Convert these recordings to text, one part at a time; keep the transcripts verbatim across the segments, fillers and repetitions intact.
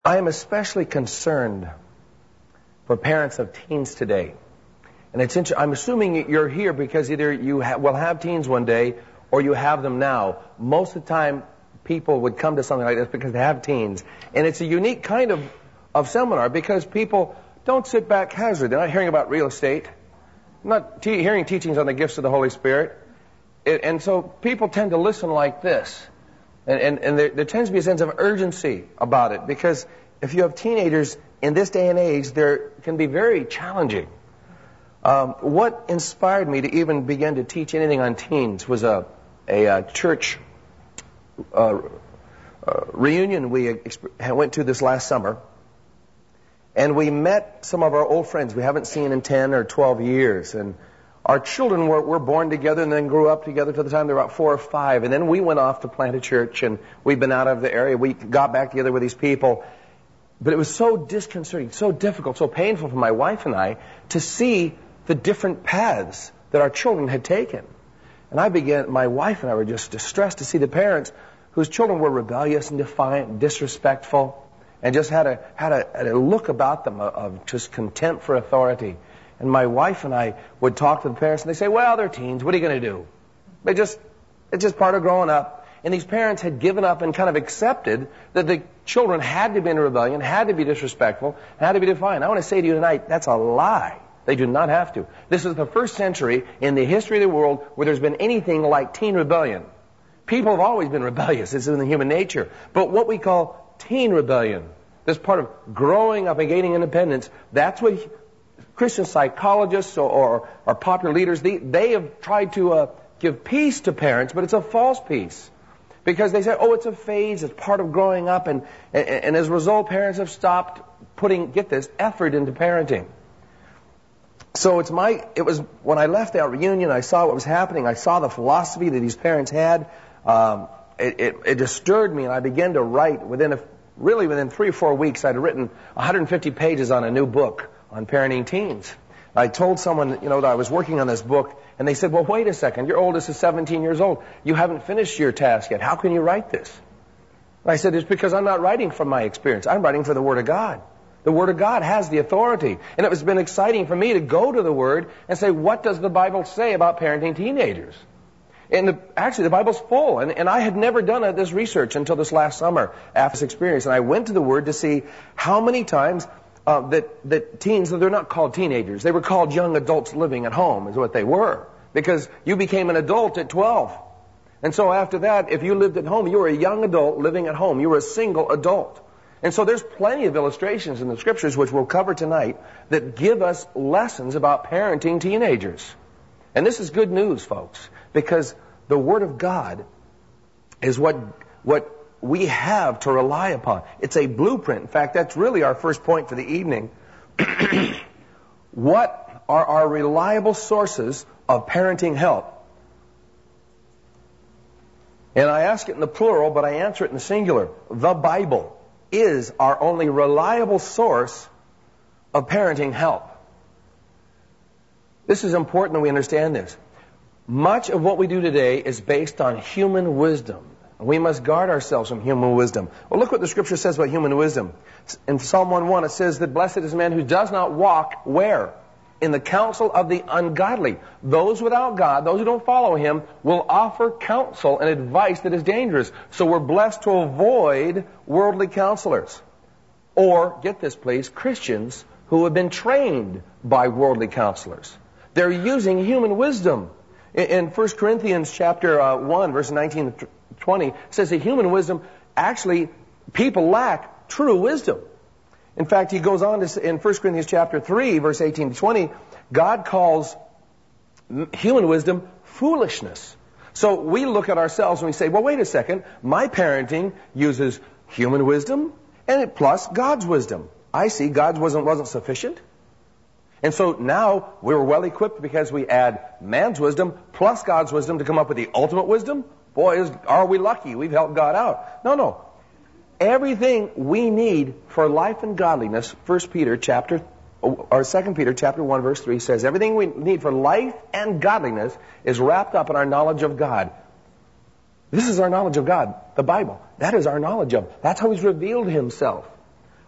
I am especially concerned for parents of teens today. And it's inter- I'm assuming you're here because either you ha- will have teens one day or you have them now. Most of the time, people would come to something like this because they have teens. And it's a unique kind of, of seminar because people don't sit back casually. They're not hearing about real estate, not te- hearing teachings on the gifts of the Holy Spirit. It, and so people tend to listen like this. And, and, and there, there tends to be a sense of urgency about it because if you have teenagers in this day and age, they can be very challenging. Um, what inspired me to even begin to teach anything on teens was a, a, a church uh, uh, reunion we exp- went to this last summer. And we met some of our old friends we haven't seen in ten or twelve years. And our children were, were born together and then grew up together till the time they were about four or five. And then we went off to plant a church, and we'd been out of the area. We got back together with these people. But it was so disconcerting, so difficult, so painful for my wife and I to see the different paths that our children had taken. And I began, my wife and I were just distressed to see the parents whose children were rebellious and defiant and disrespectful and just had a, had a, had a look about them of, of just contempt for authority. And my wife and I would talk to the parents, and they say, well, they're teens. What are you going to do? They just, it's just part of growing up. And these parents had given up and kind of accepted that the children had to be in rebellion, had to be disrespectful, had to be defiant. I want to say to you tonight, that's a lie. They do not have to. This is the first century in the history of the world where there's been anything like teen rebellion. People have always been rebellious. It's in the human nature. But what we call teen rebellion, this part of growing up and gaining independence, that's what Christian psychologists or, or, or popular leaders, they, they have tried to uh, give peace to parents, but it's a false peace. Because they say, oh, it's a phase, it's part of growing up, and, and, and as a result, parents have stopped putting, get this, effort into parenting. So it's my, it was, when I left that reunion, I saw what was happening, I saw the philosophy that these parents had, um, it, it, it disturbed me, and I began to write within a, really within three or four weeks, I'd written one hundred fifty pages on a new book on parenting teens. I told someone, you know, that I was working on this book, and they said, well, wait a second, your oldest is seventeen years old. You haven't finished your task yet. How can you write this? And I said, it's because I'm not writing from my experience. I'm writing for the Word of God. The Word of God has the authority. And it has been exciting for me to go to the Word and say, what does the Bible say about parenting teenagers? And the, actually, the Bible's full. And, and I had never done uh, this research until this last summer after this experience. And I went to the Word to see how many times Uh, that, that teens, they're not called teenagers. They were called young adults living at home is what they were. Because you became an adult at twelve. And so after that, if you lived at home, you were a young adult living at home. You were a single adult. And so there's plenty of illustrations in the Scriptures, which we'll cover tonight, that give us lessons about parenting teenagers. And this is good news, folks, because the Word of God is what, what we have to rely upon. It's a blueprint. In fact, that's really our first point for the evening. What are our reliable sources of parenting help? And I ask it in the plural, but I answer it in the singular. The Bible is our only reliable source of parenting help. This is important that we understand this. Much of what we do today is based on human wisdom. We must guard ourselves from human wisdom. Well, look what the Scripture says about human wisdom. In Psalm one one, it says that blessed is the man who does not walk where? In the counsel of the ungodly. Those without God, those who don't follow Him, will offer counsel and advice that is dangerous. So we're blessed to avoid worldly counselors. Or, get this please, Christians who have been trained by worldly counselors. They're using human wisdom. In First Corinthians chapter one, verse nineteen to twenty, it says that human wisdom, actually, people lack true wisdom. In fact, he goes on to say in First Corinthians chapter three, verse eighteen to twenty, God calls human wisdom foolishness. So we look at ourselves and we say, well, wait a second, my parenting uses human wisdom and it plus God's wisdom. I see God's wisdom wasn't sufficient. And so now we're well equipped because we add man's wisdom plus God's wisdom to come up with the ultimate wisdom. Boy, is, are we lucky. We've helped God out. No, no. Everything we need for life and godliness, First Peter chapter, or Second Peter chapter one, verse three says, everything we need for life and godliness is wrapped up in our knowledge of God. This is our knowledge of God, the Bible. That is our knowledge of. That's how He's revealed Himself.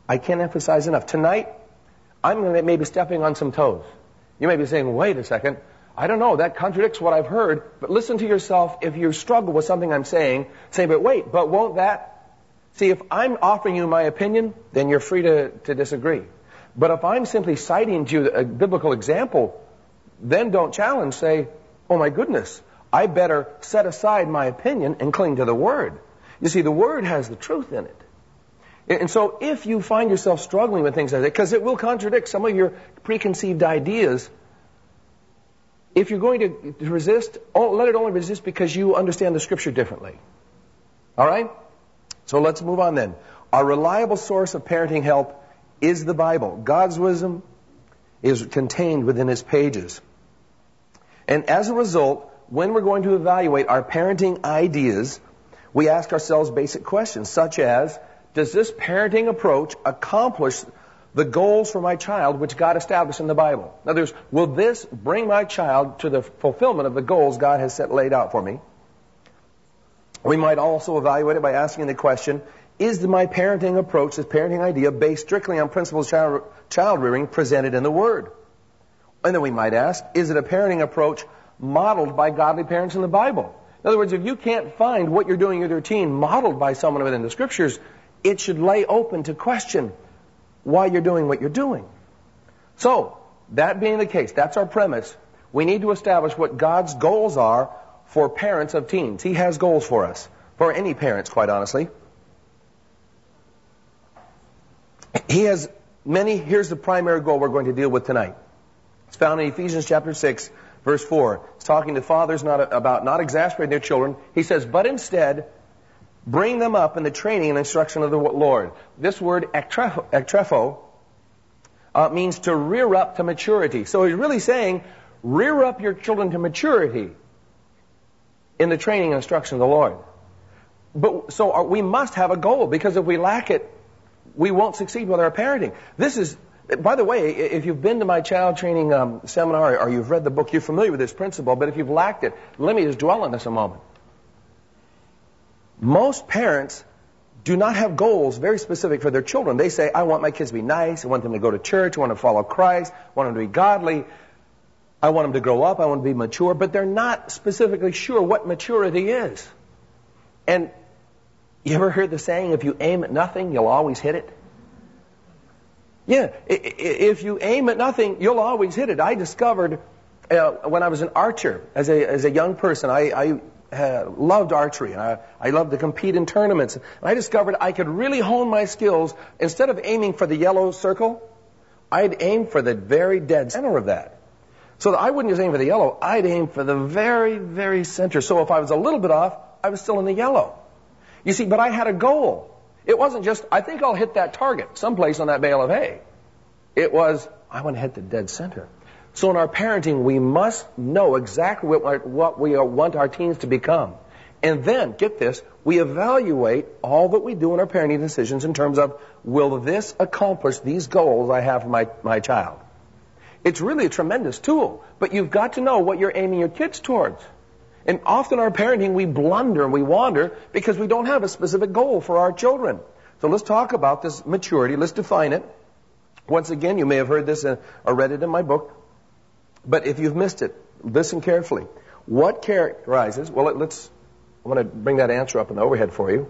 I can't emphasize enough. Tonight, I'm going to maybe stepping on some toes. You may be saying, wait a second, I don't know, that contradicts what I've heard. But listen to yourself. If you struggle with something I'm saying, say, but wait, but won't that? See, if I'm offering you my opinion, then you're free to, to disagree. But if I'm simply citing to you a biblical example, then don't challenge. Say, oh my goodness, I better set aside my opinion and cling to the Word. You see, the Word has the truth in it. And so if you find yourself struggling with things like that, because it will contradict some of your preconceived ideas, if you're going to resist, let it only resist because you understand the Scripture differently. All right? So let's move on then. Our reliable source of parenting help is the Bible. God's wisdom is contained within its pages. And as a result, when we're going to evaluate our parenting ideas, we ask ourselves basic questions such as, does this parenting approach accomplish the goals for my child which God established in the Bible? In other words, will this bring my child to the fulfillment of the goals God has set laid out for me? We might also evaluate it by asking the question, is my parenting approach, this parenting idea, based strictly on principles of child, child rearing presented in the Word? And then we might ask, is it a parenting approach modeled by godly parents in the Bible? In other words, if you can't find what you're doing with your teen modeled by someone within the Scriptures, it should lay open to question why you're doing what you're doing. So, that being the case, that's our premise. We need to establish what God's goals are for parents of teens. He has goals for us, for any parents, quite honestly. He has many. Here's the primary goal we're going to deal with tonight. It's found in Ephesians chapter six, verse four. It's talking to fathers not about not exasperating their children. He says, but instead, bring them up in the training and instruction of the Lord. This word, ektrepho, uh, means to rear up to maturity. So he's really saying, rear up your children to maturity in the training and instruction of the Lord. But so we must have a goal, because if we lack it, we won't succeed with our parenting. This is, by the way, if you've been to my child training um, seminar or you've read the book, you're familiar with this principle. But if you've lacked it, let me just dwell on this a moment. Most parents do not have goals very specific for their children. They say, I want my kids to be nice. I want them to go to church. I want them to follow Christ. I want them to be godly. I want them to grow up. I want them to be mature. But they're not specifically sure what maturity is. And you ever heard the saying, if you aim at nothing, you'll always hit it? Yeah, if you aim at nothing, you'll always hit it. I discovered uh, when I was an archer, as a as a young person, I, I uh, loved archery, and I, I loved to compete in tournaments. And I discovered I could really hone my skills. Instead of aiming for the yellow circle, I'd aim for the very dead center of that. So that I wouldn't just aim for the yellow, I'd aim for the very, very center. So if I was a little bit off, I was still in the yellow. You see, but I had a goal. It wasn't just, I think I'll hit that target someplace on that bale of hay. It was, I want to hit the dead center. So in our parenting, we must know exactly what, what we want our teens to become. And then, get this, we evaluate all that we do in our parenting decisions in terms of, will this accomplish these goals I have for my, my child? It's really a tremendous tool, but you've got to know what you're aiming your kids towards. And often our parenting, we blunder and we wander because we don't have a specific goal for our children. So let's talk about this maturity. Let's define it. Once again, you may have heard this or read it in my book. But if you've missed it, listen carefully. What characterizes, well, let's, I want to bring that answer up in the overhead for you.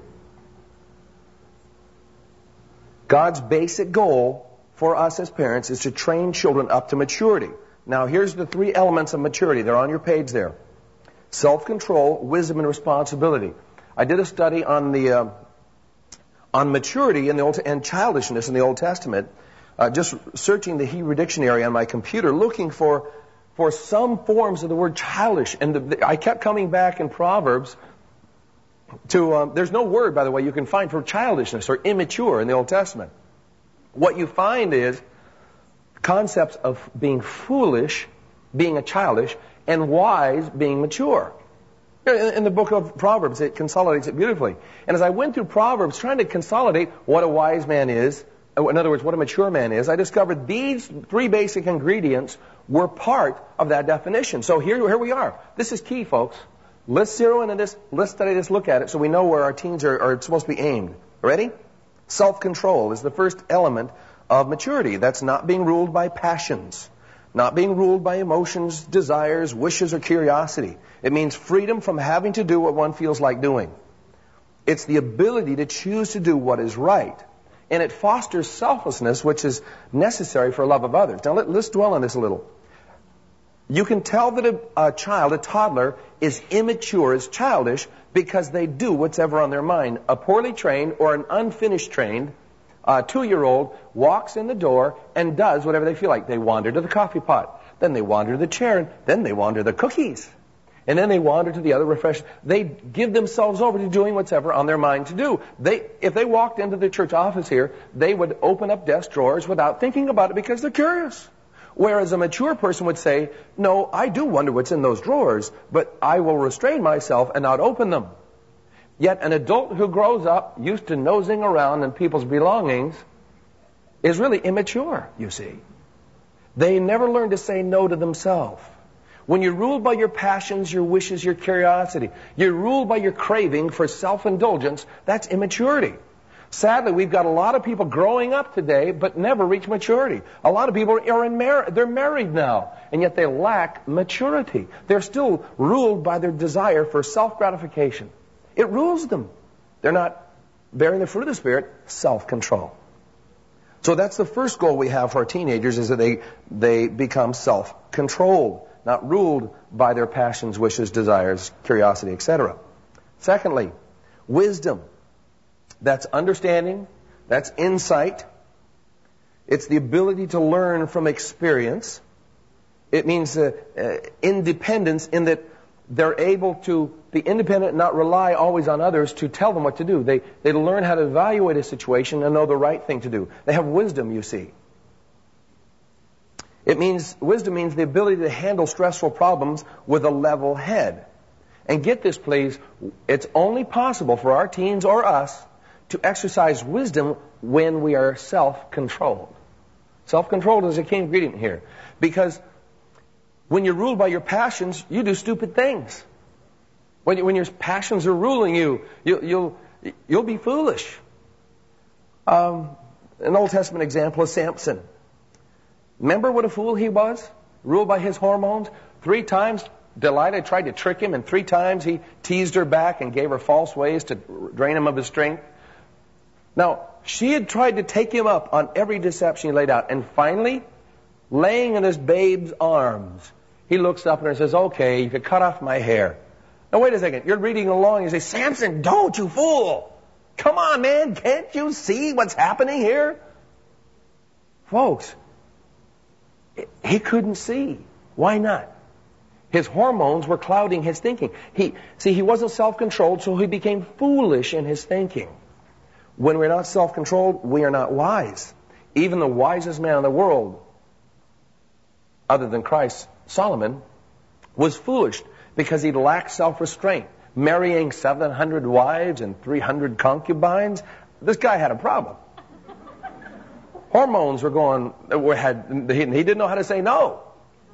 God's basic goal for us as parents is to train children up to maturity. Now, here's the three elements of maturity. They're on your page there. Self-control, wisdom, and responsibility. I did a study on the uh, on maturity in the Old and childishness in the Old Testament, uh, just searching the Hebrew dictionary on my computer, looking for for some forms of the word childish. And the, the, I kept coming back in Proverbs to, um, there's no word, by the way, you can find for childishness or immature in the Old Testament. What you find is concepts of being foolish, being a childish, and wise, being mature. In the book of Proverbs, it consolidates it beautifully. And as I went through Proverbs trying to consolidate what a wise man is, in other words, what a mature man is, I discovered these three basic ingredients were part of that definition. So here, here we are. This is key, folks. Let's zero into this. Let's study this, look at it, so we know where our teens are, are supposed to be aimed. Ready? Self-control is the first element of maturity. That's not being ruled by passions, not being ruled by emotions, desires, wishes, or curiosity. It means freedom from having to do what one feels like doing. It's the ability to choose to do what is right. And it fosters selflessness, which is necessary for love of others. Now let, let's dwell on this a little. You can tell that a, a child, a toddler, is immature, is childish, because they do what's ever on their mind. A poorly trained or an unfinished trained uh, two-year-old walks in the door and does whatever they feel like. They wander to the coffee pot. Then they wander to the chair. And then they wander to the cookies. And then they wander to the other refreshments. They give themselves over to doing what's ever on their mind to do. They, if they walked into the church office here, they would open up desk drawers without thinking about it because they're curious. Whereas a mature person would say, no, I do wonder what's in those drawers, but I will restrain myself and not open them. Yet an adult who grows up used to nosing around in people's belongings is really immature, you see. They never learn to say no to themselves. When you're ruled by your passions, your wishes, your curiosity, you're ruled by your craving for self-indulgence, that's immaturity. Sadly, we've got a lot of people growing up today, but never reach maturity. A lot of people are in mar- they're married now, and yet they lack maturity. They're still ruled by their desire for self-gratification. It rules them. They're not bearing the fruit of the Spirit, self-control. So that's the first goal we have for our teenagers, is that they, they become self-controlled, not ruled by their passions, wishes, desires, curiosity, et cetera. Secondly, wisdom. That's understanding. That's insight. It's the ability to learn from experience. It means uh, uh, independence, in that they're able to be independent and not rely always on others to tell them what to do. They, they learn how to evaluate a situation and know the right thing to do. They have wisdom, you see. It means, wisdom means the ability to handle stressful problems with a level head. And get this, please, it's only possible for our teens or us to exercise wisdom when we are self-controlled. Self-controlled is a key ingredient here. Because when you're ruled by your passions, you do stupid things. When, you, when your passions are ruling you, you you'll, you'll be foolish. Um, an Old Testament example is Samson. Remember what a fool he was? Ruled by his hormones? Three times Delilah tried to trick him, and three times he teased her back and gave her false ways to drain him of his strength. Now, she had tried to take him up on every deception he laid out. And finally, laying in his babe's arms, he looks up at her and says, okay, you could cut off my hair. Now, wait a second. You're reading along and you say, Samson, don't, you fool. Come on, man. Can't you see what's happening here? Folks, he couldn't see. Why not? His hormones were clouding his thinking. He, see, he wasn't self-controlled, so he became foolish in his thinking. When we're not self-controlled, we are not wise. Even the wisest man in the world, other than Christ, Solomon, was foolish because he lacked self-restraint. Marrying seven hundred wives and three hundred concubines, this guy had a problem. Hormones were going, had, he, he didn't know how to say no.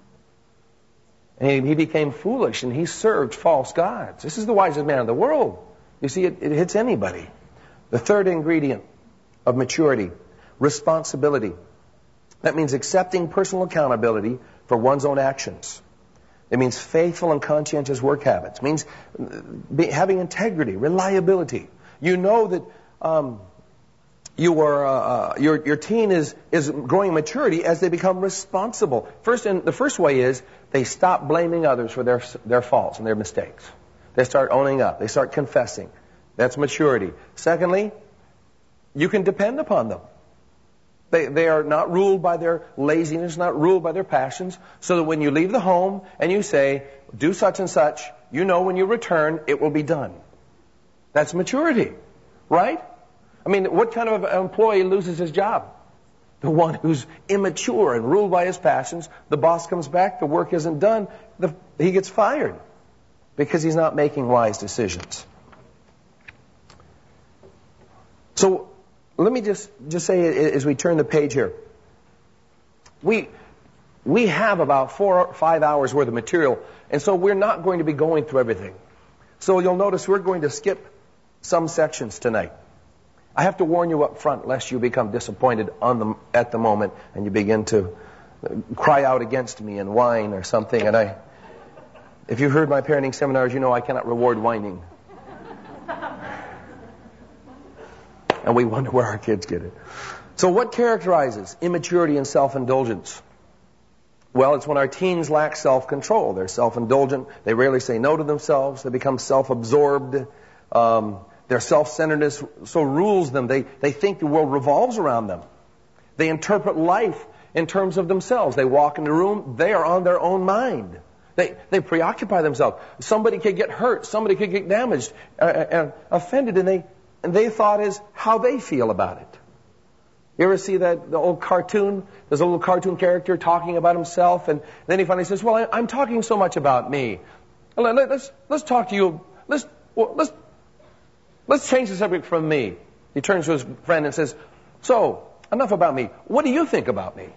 And he became foolish, and he served false gods. This is the wisest man in the world. You see, it, it hits anybody. The third ingredient of maturity, responsibility. That means accepting personal accountability for one's own actions. It means faithful and conscientious work habits. It means be, having integrity, reliability. You know that um, you are, uh, your, your teen is, is growing maturity as they become responsible. First, and the first way is they stop blaming others for their, their faults and their mistakes. They start owning up. They start confessing. That's maturity. Secondly, you can depend upon them. They, they are not ruled by their laziness, not ruled by their passions, so that when you leave the home and you say, do such and such, you know when you return, it will be done. That's maturity, right? I mean, what kind of employee loses his job? The one who's immature and ruled by his passions. The boss comes back, the work isn't done, the, he gets fired because he's not making wise decisions. So let me just, just say as we turn the page here, we, we have about four or five hours worth of material, and so we're not going to be going through everything. So you'll notice we're going to skip some sections tonight. I have to warn you up front, lest you become disappointed on the, at the moment and you begin to cry out against me and whine or something. And I, if you've heard my parenting seminars, you know I cannot reward whining. And we wonder where our kids get it. So what characterizes immaturity and self-indulgence? Well, it's when our teens lack self-control. They're self-indulgent. They rarely say no to themselves. They become self-absorbed. Um, their self-centeredness so rules them. They, they think the world revolves around them. They interpret life in terms of themselves. They walk in the room. They are on their own mind. They, they preoccupy themselves. Somebody could get hurt. Somebody could get damaged, uh, uh, offended, and they, and they thought is how they feel about it. You ever see that the old cartoon? There's a little cartoon character talking about himself, and then he finally says, "Well, I, I'm talking so much about me. Let, let, let's let's talk to you. Let's well, let's let's change the subject from me." He turns to his friend and says, "So enough about me. What do you think about me?"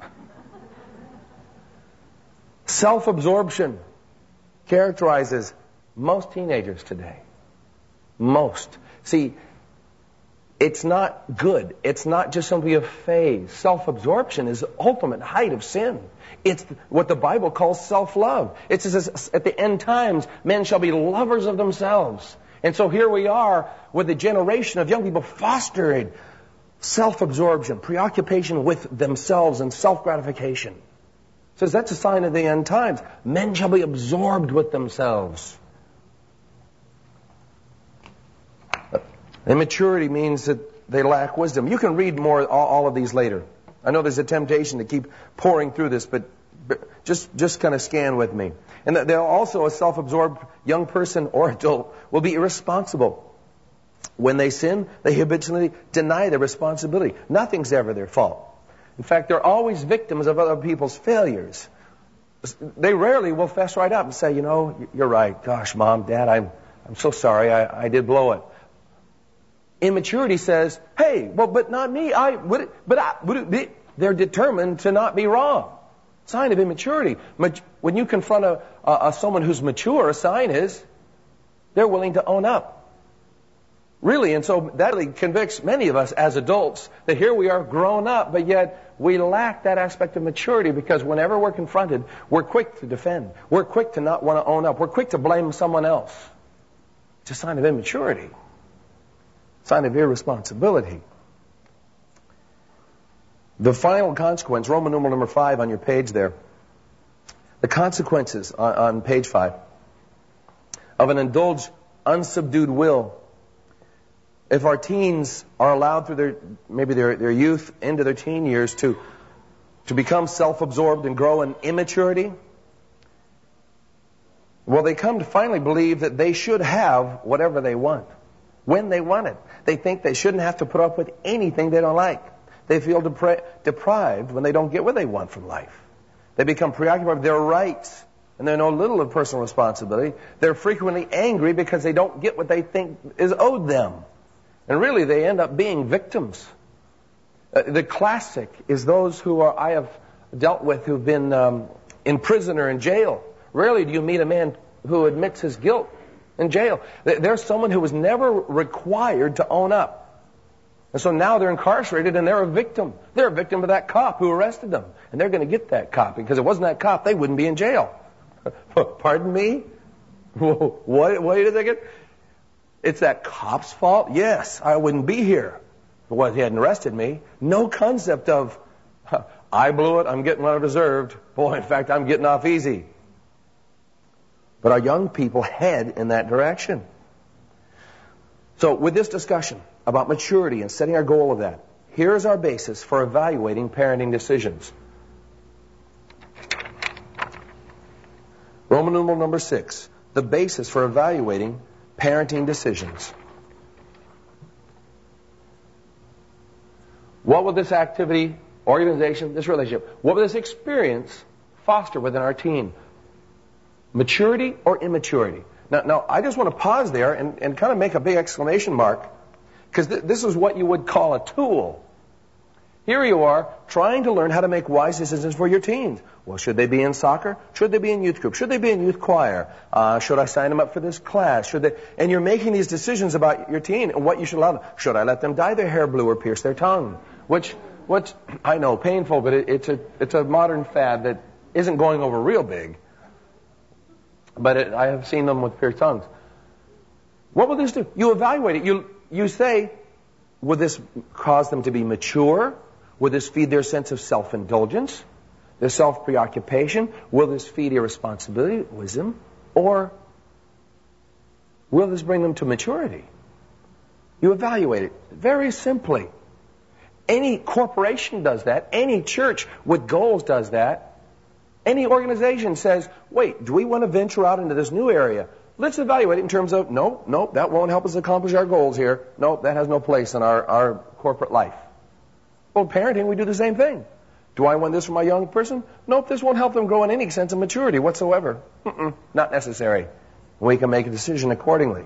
Self-absorption characterizes most teenagers today. Most. See, it's not good. It's not just simply a phase. Self-absorption is the ultimate height of sin. It's what the Bible calls self-love. It says at the end times, men shall be lovers of themselves. And so here we are with a generation of young people fostering self-absorption, preoccupation with themselves and self-gratification. It says that's a sign of the end times. Men shall be absorbed with themselves. Immaturity means that they lack wisdom. You can read more, all, all of these later. I know there's a temptation to keep pouring through this, but, but just, just kind of scan with me. And they're also a self-absorbed young person or adult will be irresponsible. When they sin, they habitually deny their responsibility. Nothing's ever their fault. In fact, they're always victims of other people's failures. They rarely will fess right up and say, you know, you're right. Gosh, Mom, Dad, I'm, I'm so sorry. I, I did blow it. Immaturity says, hey, well, but not me. I would, but I would. They're determined to not be wrong. Sign of immaturity. When you confront a, a, a someone who's mature, a sign is they're willing to own up. Really, and so that really convicts many of us as adults that here we are grown up, but yet we lack that aspect of maturity because whenever we're confronted, we're quick to defend. We're quick to not want to own up. We're quick to blame someone else. It's a sign of immaturity. Sign of irresponsibility. The final consequence, Roman numeral number five on your page there. The consequences on, on page five of an indulged, unsubdued will. If our teens are allowed through their, maybe their, their youth into their teen years to, to become self-absorbed and grow in immaturity, well, they come to finally believe that they should have whatever they want. When they want it. They think they shouldn't have to put up with anything they don't like. They feel depri- deprived when they don't get what they want from life. They become preoccupied with their rights, and they know little of personal responsibility. They're frequently angry because they don't get what they think is owed them. And really, they end up being victims. Uh, the classic is those who are, I have dealt with who've been um, in prison or in jail. Rarely do you meet a man who admits his guilt in jail. There's someone who was never required to own up. And so now they're incarcerated and they're a victim. They're a victim of that cop who arrested them. And they're going to get that cop because if it wasn't that cop, they wouldn't be in jail. Pardon me? What, what did they get? It's that cop's fault? Yes, I wouldn't be here if he hadn't arrested me. No concept of, I blew it, I'm getting what I deserved. Boy, in fact, I'm getting off easy. But our young people head in that direction. So with this discussion about maturity and setting our goal of that, here's our basis for evaluating parenting decisions. Roman numeral number six, the basis for evaluating parenting decisions. What will this activity, organization, this relationship, what will this experience foster within our teen? Maturity or immaturity? Now, now I just want to pause there and, and kind of make a big exclamation mark, because th- this is what you would call a tool. Here you are trying to learn how to make wise decisions for your teens. Well, should they be in soccer? Should they be in youth group? Should they be in youth choir? Uh, should I sign them up for this class? Should they? And you're making these decisions about your teen and what you should allow them. Should I let them dye their hair blue or pierce their tongue? Which, which I know, painful, but it, it's a it's a modern fad that isn't going over real big. But it, I have seen them with pierced tongues. What will this do? You evaluate it. You you say, would this cause them to be mature? Will this feed their sense of self-indulgence, their self-preoccupation? Will this feed irresponsibility, wisdom? Or will this bring them to maturity? You evaluate it very simply. Any corporation does that. Any church with goals does that. Any organization says, wait, do we want to venture out into this new area? Let's evaluate it in terms of, no, no, that won't help us accomplish our goals here. No, that has no place in our, our corporate life. Well, parenting, we do the same thing. Do I want this for my young person? Nope, this won't help them grow in any sense of maturity whatsoever. Mm-mm, not necessary. We can make a decision accordingly.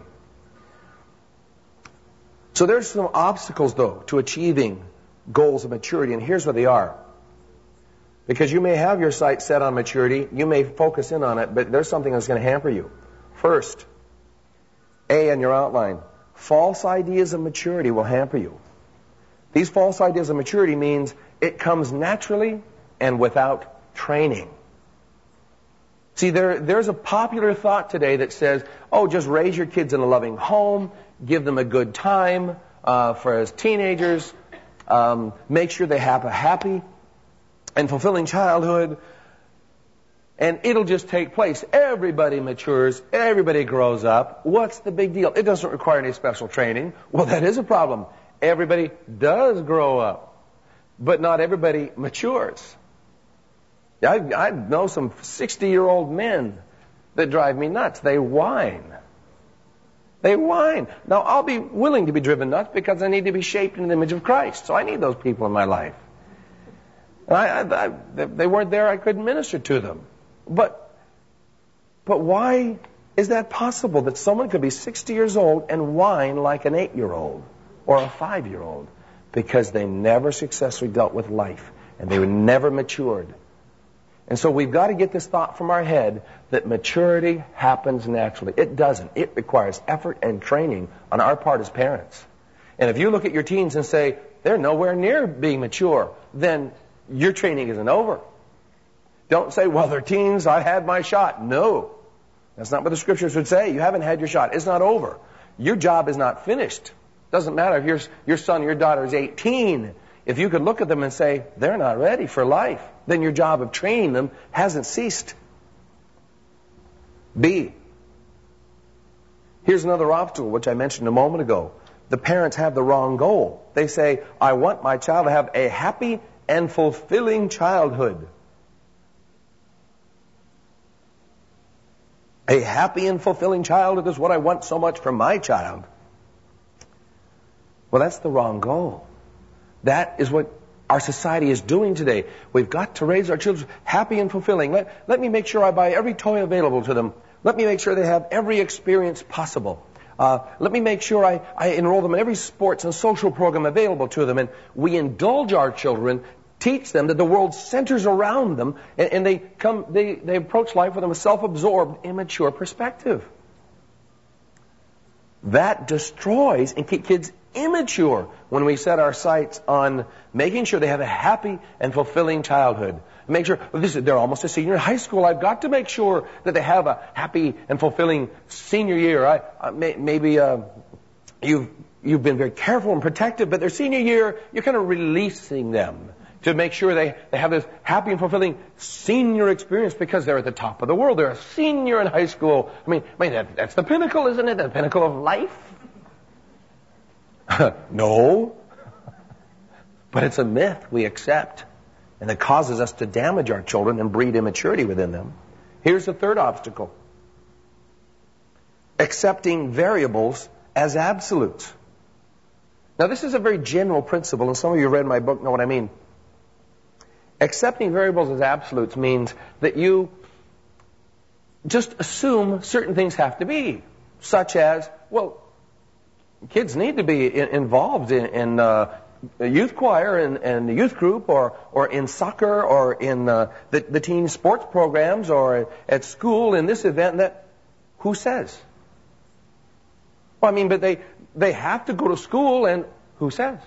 So there's some obstacles, though, to achieving goals of maturity, and here's what they are. Because you may have your sights set on maturity, you may focus in on it, but there's something that's going to hamper you. First, A in your outline, false ideas of maturity will hamper you. These false ideas of maturity means it comes naturally and without training. See, there, there's a popular thought today that says, oh, just raise your kids in a loving home, give them a good time uh, for as teenagers, um, make sure they have a happy and fulfilling childhood, and it'll just take place. Everybody matures, everybody grows up. What's the big deal? It doesn't require any special training. Well, that is a problem. Everybody does grow up, but not everybody matures. I, I know some sixty-year-old men that drive me nuts. They whine. They whine. Now, I'll be willing to be driven nuts because I need to be shaped in the image of Christ. So I need those people in my life. And I, I, I, they weren't there, I couldn't minister to them. But, but why is that possible, that someone could be sixty years old and whine like an eight-year-old or a five-year-old? Because they never successfully dealt with life, and they were never matured. And so we've got to get this thought from our head that maturity happens naturally. It doesn't. It requires effort and training on our part as parents. And if you look at your teens and say, they're nowhere near being mature, then your training isn't over. Don't say, well, they're teens, I had my shot. No. That's not what the scriptures would say. You haven't had your shot. It's not over. Your job is not finished. Doesn't matter if your, your son or your daughter is eighteen. If you could look at them and say, they're not ready for life, then your job of training them hasn't ceased. B. Here's another obstacle, which I mentioned a moment ago. The parents have the wrong goal. They say, I want my child to have a happy and fulfilling childhood. A happy and fulfilling childhood is what I want so much from my child. Well, that's the wrong goal. That is what our society is doing today. We've got to raise our children happy and fulfilling. Let, let me make sure I buy every toy available to them. Let me make sure they have every experience possible. Uh, let me make sure I, I enroll them in every sports and social program available to them. And we indulge our children, teach them that the world centers around them, and, and they come, they, they approach life with a self-absorbed, immature perspective. That destroys and keeps kids immature when we set our sights on making sure they have a happy and fulfilling childhood. Make sure, well, this is, they're almost a senior in high school. I've got to make sure that they have a happy and fulfilling senior year. I, I may, maybe uh, you've, you've been very careful and protective, but their senior year, you're kind of releasing them to make sure they, they have this happy and fulfilling senior experience because they're at the top of the world. They're a senior in high school. I mean, I mean that, that's the pinnacle, isn't it? The pinnacle of life? No. But it's a myth we accept, and that causes us to damage our children and breed immaturity within them. Here's the third obstacle. Accepting variables as absolutes. Now, this is a very general principle, and some of you who read my book know what I mean. Accepting variables as absolutes means that you just assume certain things have to be, such as, well, kids need to be in, involved in, in uh, youth choir and, and the youth group, or, or in soccer, or in uh, the, the teen sports programs, or at school in this event and that. Who says? Well, I mean, but they, they have to go to school, and who says?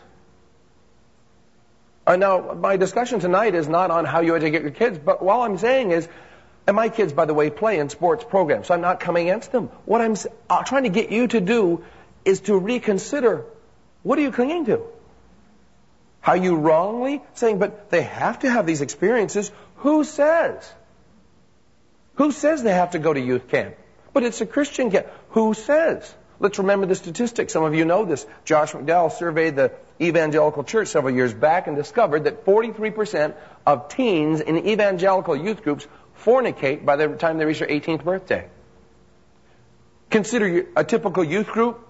Uh, now, my discussion tonight is not on how you educate your kids, but all I'm saying is, and my kids, by the way, play in sports programs, so I'm not coming against them. What I'm uh, trying to get you to do is to reconsider, what are you clinging to? Are you wrongly saying, but they have to have these experiences? Who says? Who says they have to go to youth camp? But it's a Christian camp. Who says? Let's remember the statistics. Some of you know this. Josh McDowell surveyed the evangelical church several years back and discovered that forty-three percent of teens in evangelical youth groups fornicate by the time they reach their eighteenth birthday. Consider a typical youth group.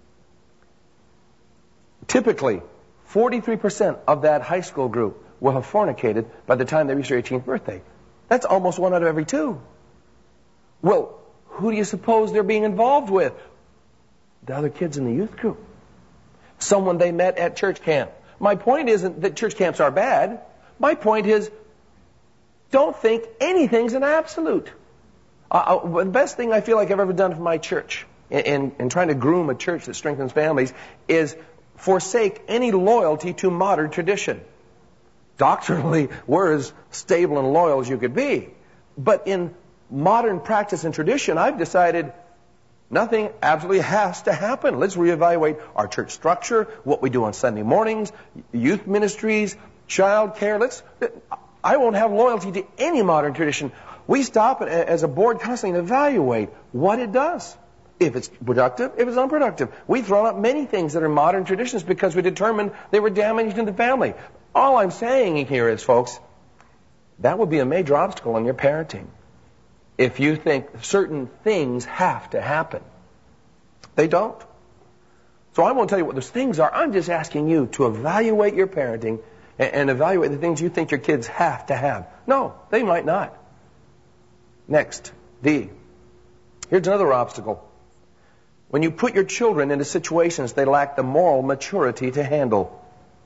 Typically, forty-three percent of that high school group will have fornicated by the time they reach their eighteenth birthday. That's almost one out of every two. Well, who do you suppose they're being involved with? The other kids in the youth group. Someone they met at church camp. My point isn't that church camps are bad. My point is, don't think anything's an absolute. Uh, the best thing I feel like I've ever done for my church, in, in, in trying to groom a church that strengthens families, is forsake any loyalty to modern tradition. Doctrinally, we're as stable and loyal as you could be. But in modern practice and tradition, I've decided nothing absolutely has to happen. Let's reevaluate our church structure, what we do on Sunday mornings, youth ministries, child care. Let's, I won't have loyalty to any modern tradition. We stop as a board constantly and evaluate what it does. If it's productive, if it's unproductive. We've thrown out many things that are modern traditions because we determined they were damaging to the family. All I'm saying here is, folks, that would be a major obstacle in your parenting. If you think certain things have to happen. They don't. So I won't tell you what those things are. I'm just asking you to evaluate your parenting and, and evaluate the things you think your kids have to have. No, they might not. Next, D. Here's another obstacle. When you put your children into situations they lack the moral maturity to handle.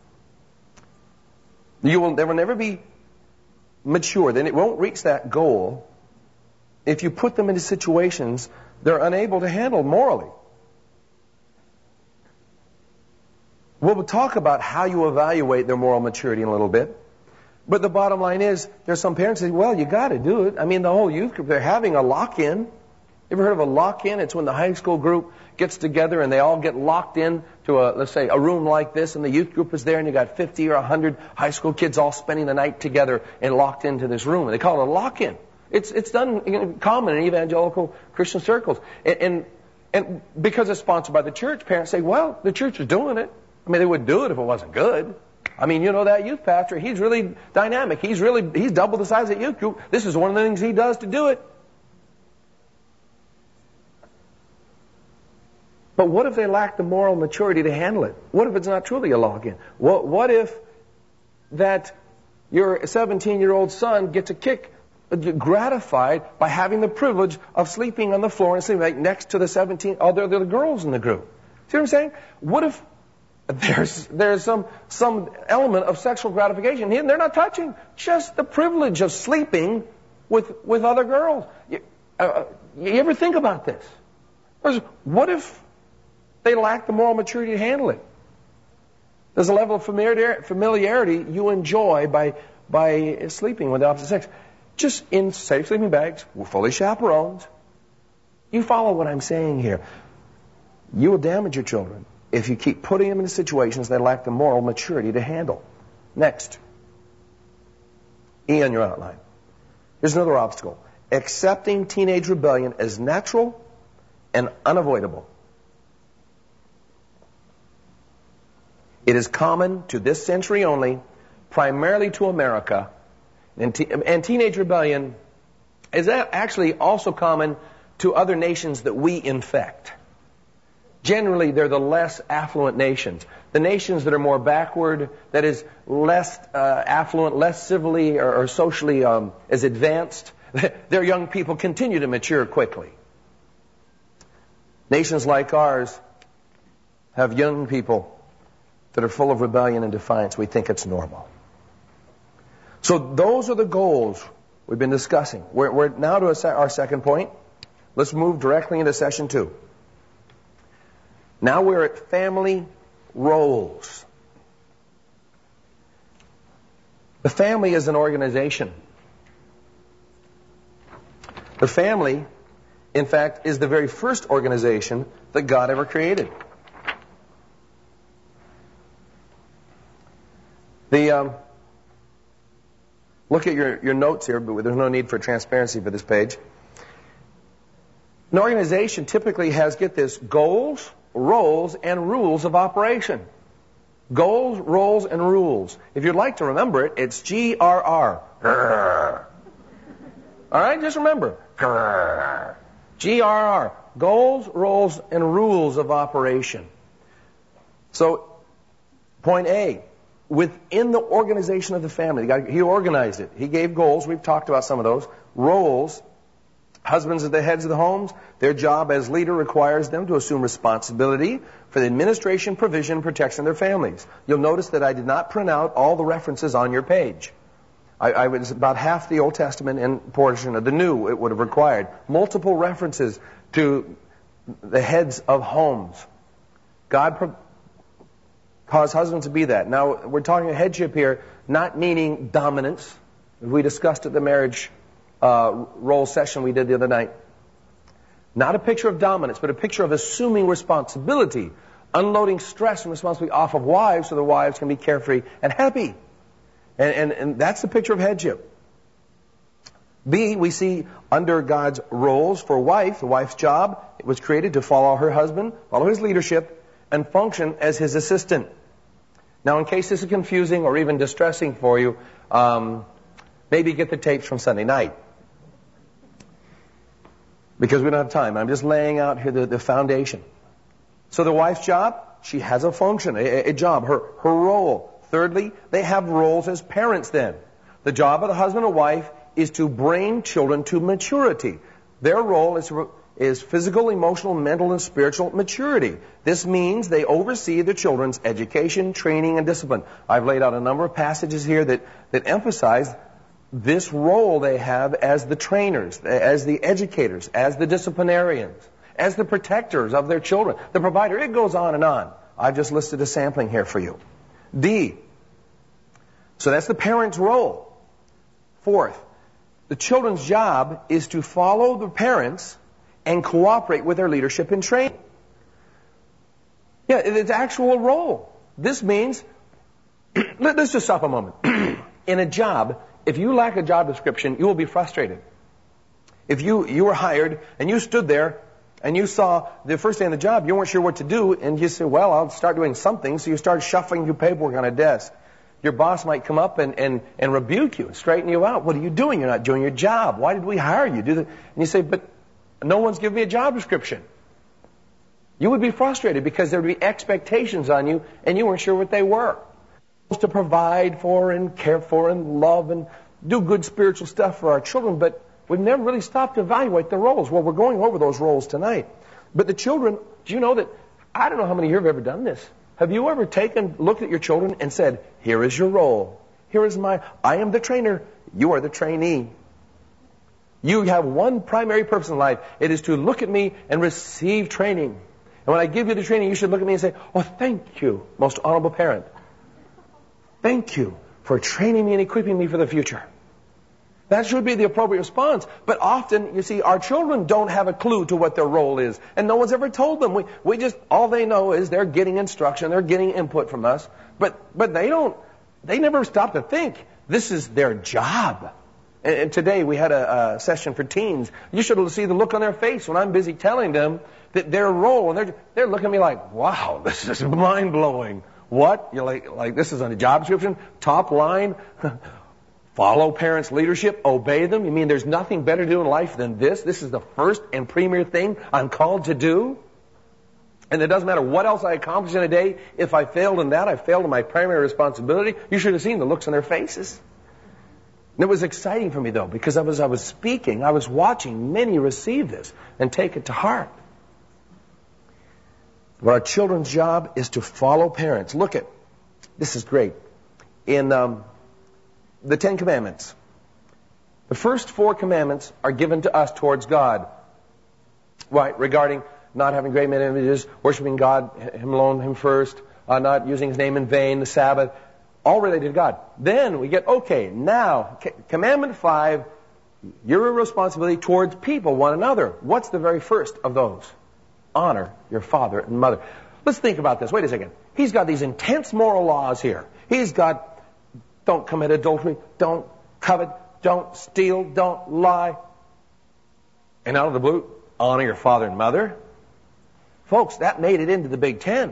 You will, they will never be mature. Then it won't reach that goal if you put them into situations they're unable to handle morally. We'll talk about how you evaluate their moral maturity in a little bit. But the bottom line is, there's some parents who say, well, you got to do it. I mean, the whole youth group, they're having a lock-in. You ever heard of a lock-in? It's when the high school group gets together and they all get locked in to a, let's say, a room like this, and the youth group is there, and you got fifty or one hundred high school kids all spending the night together and locked into this room. And they call it a lock-in. It's it's done in, common in evangelical Christian circles. And, and and because it's sponsored by the church, parents say, well, the church is doing it. I mean, they wouldn't do it if it wasn't good. I mean, you know that youth pastor, he's really dynamic. He's really, he's double the size of the youth group. This is one of the things he does to do it. But what if they lack the moral maturity to handle it? What if it's not truly a lock-in? What, what if that your seventeen-year-old son gets a kick, gratified by having the privilege of sleeping on the floor and sleeping right next to the seventeen other the girls in the group? See what I'm saying? What if there's there's some some element of sexual gratification here, and they're not touching, just the privilege of sleeping with with other girls? You, uh, you ever think about this? What if they lack the moral maturity to handle it? There's a level of familiarity you enjoy by by sleeping with the opposite sex, just in safe sleeping bags, fully chaperoned. You follow what I'm saying here? You will damage your children if you keep putting them into situations they lack the moral maturity to handle. Next. E on your outline. Here's another obstacle. Accepting teenage rebellion as natural and unavoidable. It is common to this century only, primarily to America, and, te- and teenage rebellion is actually also common to other nations that we infect. Generally, they're the less affluent nations. The nations that are more backward, that is less uh, affluent, less civilly or, or socially um, as advanced, their young people continue to mature quickly. Nations like ours have young people that are full of rebellion and defiance, we think it's normal. So those are the goals we've been discussing. We're, we're now to a se- our second point. Let's move directly into session two. Now we're at family roles. The family is an organization. The family, in fact, is the very first organization that God ever created. The um, look at your, your notes here, but there's no need for transparency for this page. An organization typically has, get this, goals, roles, and rules of operation. Goals, roles, and rules. If you'd like to remember it, it's G R R. Grrr. All right, just remember. Grrr. G R R. Goals, roles, and rules of operation. So, point A. Within the organization of the family, he organized it. He gave goals. We've talked about some of those. Roles. Husbands are the heads of the homes. Their job as leader requires them to assume responsibility for the administration, provision, and protection of their families. You'll notice that I did not print out all the references on your page. I, I was about half the Old Testament and portion of the New it would have required. Multiple references to the heads of homes. God pro- caused husbands to be that. Now, we're talking headship here, not meaning dominance. We discussed at the marriage Uh, role session we did the other night. Not a picture of dominance, but a picture of assuming responsibility, unloading stress and responsibility off of wives so the wives can be carefree and happy. And, and, and that's the picture of headship. B, we see under God's roles for wife, the wife's job, it was created to follow her husband, follow his leadership, and function as his assistant. Now, in case this is confusing or even distressing for you, um, maybe get the tapes from Sunday night. Because we don't have time. I'm just laying out here the, the foundation. So the wife's job, she has a function, a, a job, her, her role. Thirdly, they have roles as parents then. The job of the husband or wife is to bring children to maturity. Their role is, is physical, emotional, mental, and spiritual maturity. This means they oversee the children's education, training, and discipline. I've laid out a number of passages here that, that emphasize this role they have as the trainers, as the educators, as the disciplinarians, as the protectors of their children, the provider. It goes on and on. I've just listed a sampling here for you. D. So that's the parent's role. Fourth, the children's job is to follow the parents and cooperate with their leadership and training. Yeah, it's actual role. This means, let's just stop a moment. In a job, if you lack a job description, you will be frustrated. If you, you were hired and you stood there and you saw the first day on the job, you weren't sure what to do, and you said, well, I'll start doing something. So you start shuffling your paperwork on a desk. Your boss might come up and, and, and rebuke you and straighten you out. What are you doing? You're not doing your job. Why did we hire you? Do the, and you say, but no one's given me a job description. You would be frustrated because there would be expectations on you and you weren't sure what they were. To provide for and care for and love and do good spiritual stuff for our children, but we've never really stopped to evaluate the roles. Well, we're going over those roles tonight. But the children, do you know that, I don't know how many of you have ever done this. Have you ever taken, looked at your children and said, here is your role. Here is my, I am the trainer. You are the trainee. You have one primary purpose in life. It is to look at me and receive training. And when I give you the training, you should look at me and say, oh, thank you, most honorable parent. Thank you for training me and equipping me for the future. That should be the appropriate response. But often, you see, our children don't have a clue to what their role is. And no one's ever told them. We, we just, all they know is they're getting instruction, they're getting input from us. But, but they don't, they never stop to think. This is their job. And, and today we had a, a session for teens. You should see the look on their face when I'm busy telling them that their role, and they're, they're looking at me like, wow, this is mind-blowing. What? You're like, like this is on a job description? Top line? Follow parents' leadership, obey them. You mean there's nothing better to do in life than this? This is the first and premier thing I'm called to do? And it doesn't matter what else I accomplish in a day. If I failed in that, I failed in my primary responsibility. You should have seen the looks on their faces. And it was exciting for me, though, because I was, I was speaking, I was watching many receive this and take it to heart. But our children's job is to follow parents. Look at This is great. In um, the Ten Commandments, the first four commandments are given to us towards God. Right, regarding not having great many images, worshiping God, Him alone, Him first, uh, not using His name in vain, the Sabbath, all related to God. Then we get, okay, now, c- Commandment five, your responsibility towards people, one another. What's the very first of those? Honor your father and mother. Let's think about this. Wait a second. He's got these intense moral laws here. He's got, don't commit adultery, don't covet, don't steal, don't lie. And out of the blue, honor your father and mother. Folks, that made it into the Big Ten.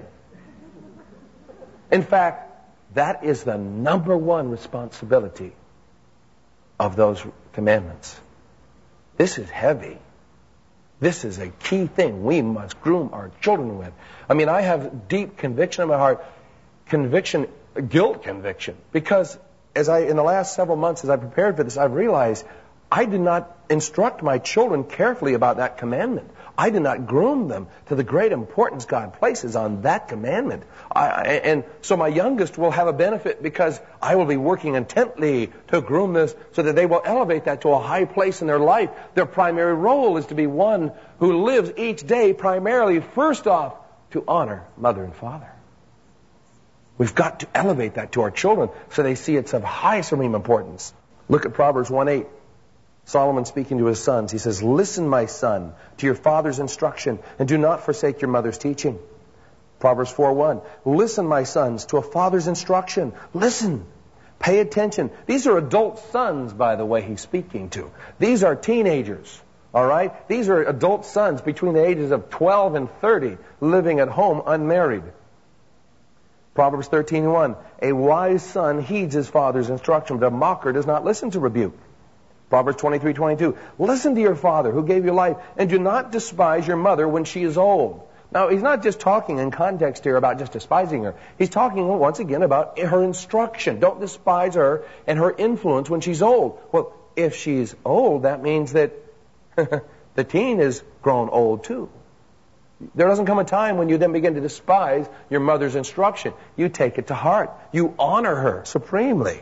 In fact, that is the number one responsibility of those commandments. This is heavy. This is a key thing we must groom our children with. I mean, I have deep conviction in my heart, conviction, guilt conviction, because as I, in the last several months as I prepared for this, I've realized I did not instruct my children carefully about that commandment. I did not groom them to the great importance God places on that commandment. I, and so my youngest will have a benefit because I will be working intently to groom this so that they will elevate that to a high place in their life. Their primary role is to be one who lives each day primarily, first off, to honor mother and father. We've got to elevate that to our children so they see it's of high supreme importance. Look at Proverbs one eight. Solomon speaking to his sons, he says, listen, my son, to your father's instruction, and do not forsake your mother's teaching. Proverbs four one, listen, my sons, to a father's instruction. Listen, pay attention. These are adult sons, by the way, he's speaking to. These are teenagers, all right? These are adult sons between the ages of twelve and thirty, living at home unmarried. Proverbs thirteen one, a wise son heeds his father's instruction, but a mocker does not listen to rebuke. Proverbs twenty-three twenty-two, listen to your father who gave you life, and do not despise your mother when she is old. Now, he's not just talking in context here about just despising her. He's talking once again about her instruction. Don't despise her and her influence when she's old. Well, if she's old, that means that the teen is grown old too. There doesn't come a time when you then begin to despise your mother's instruction. You take it to heart. You honor her supremely.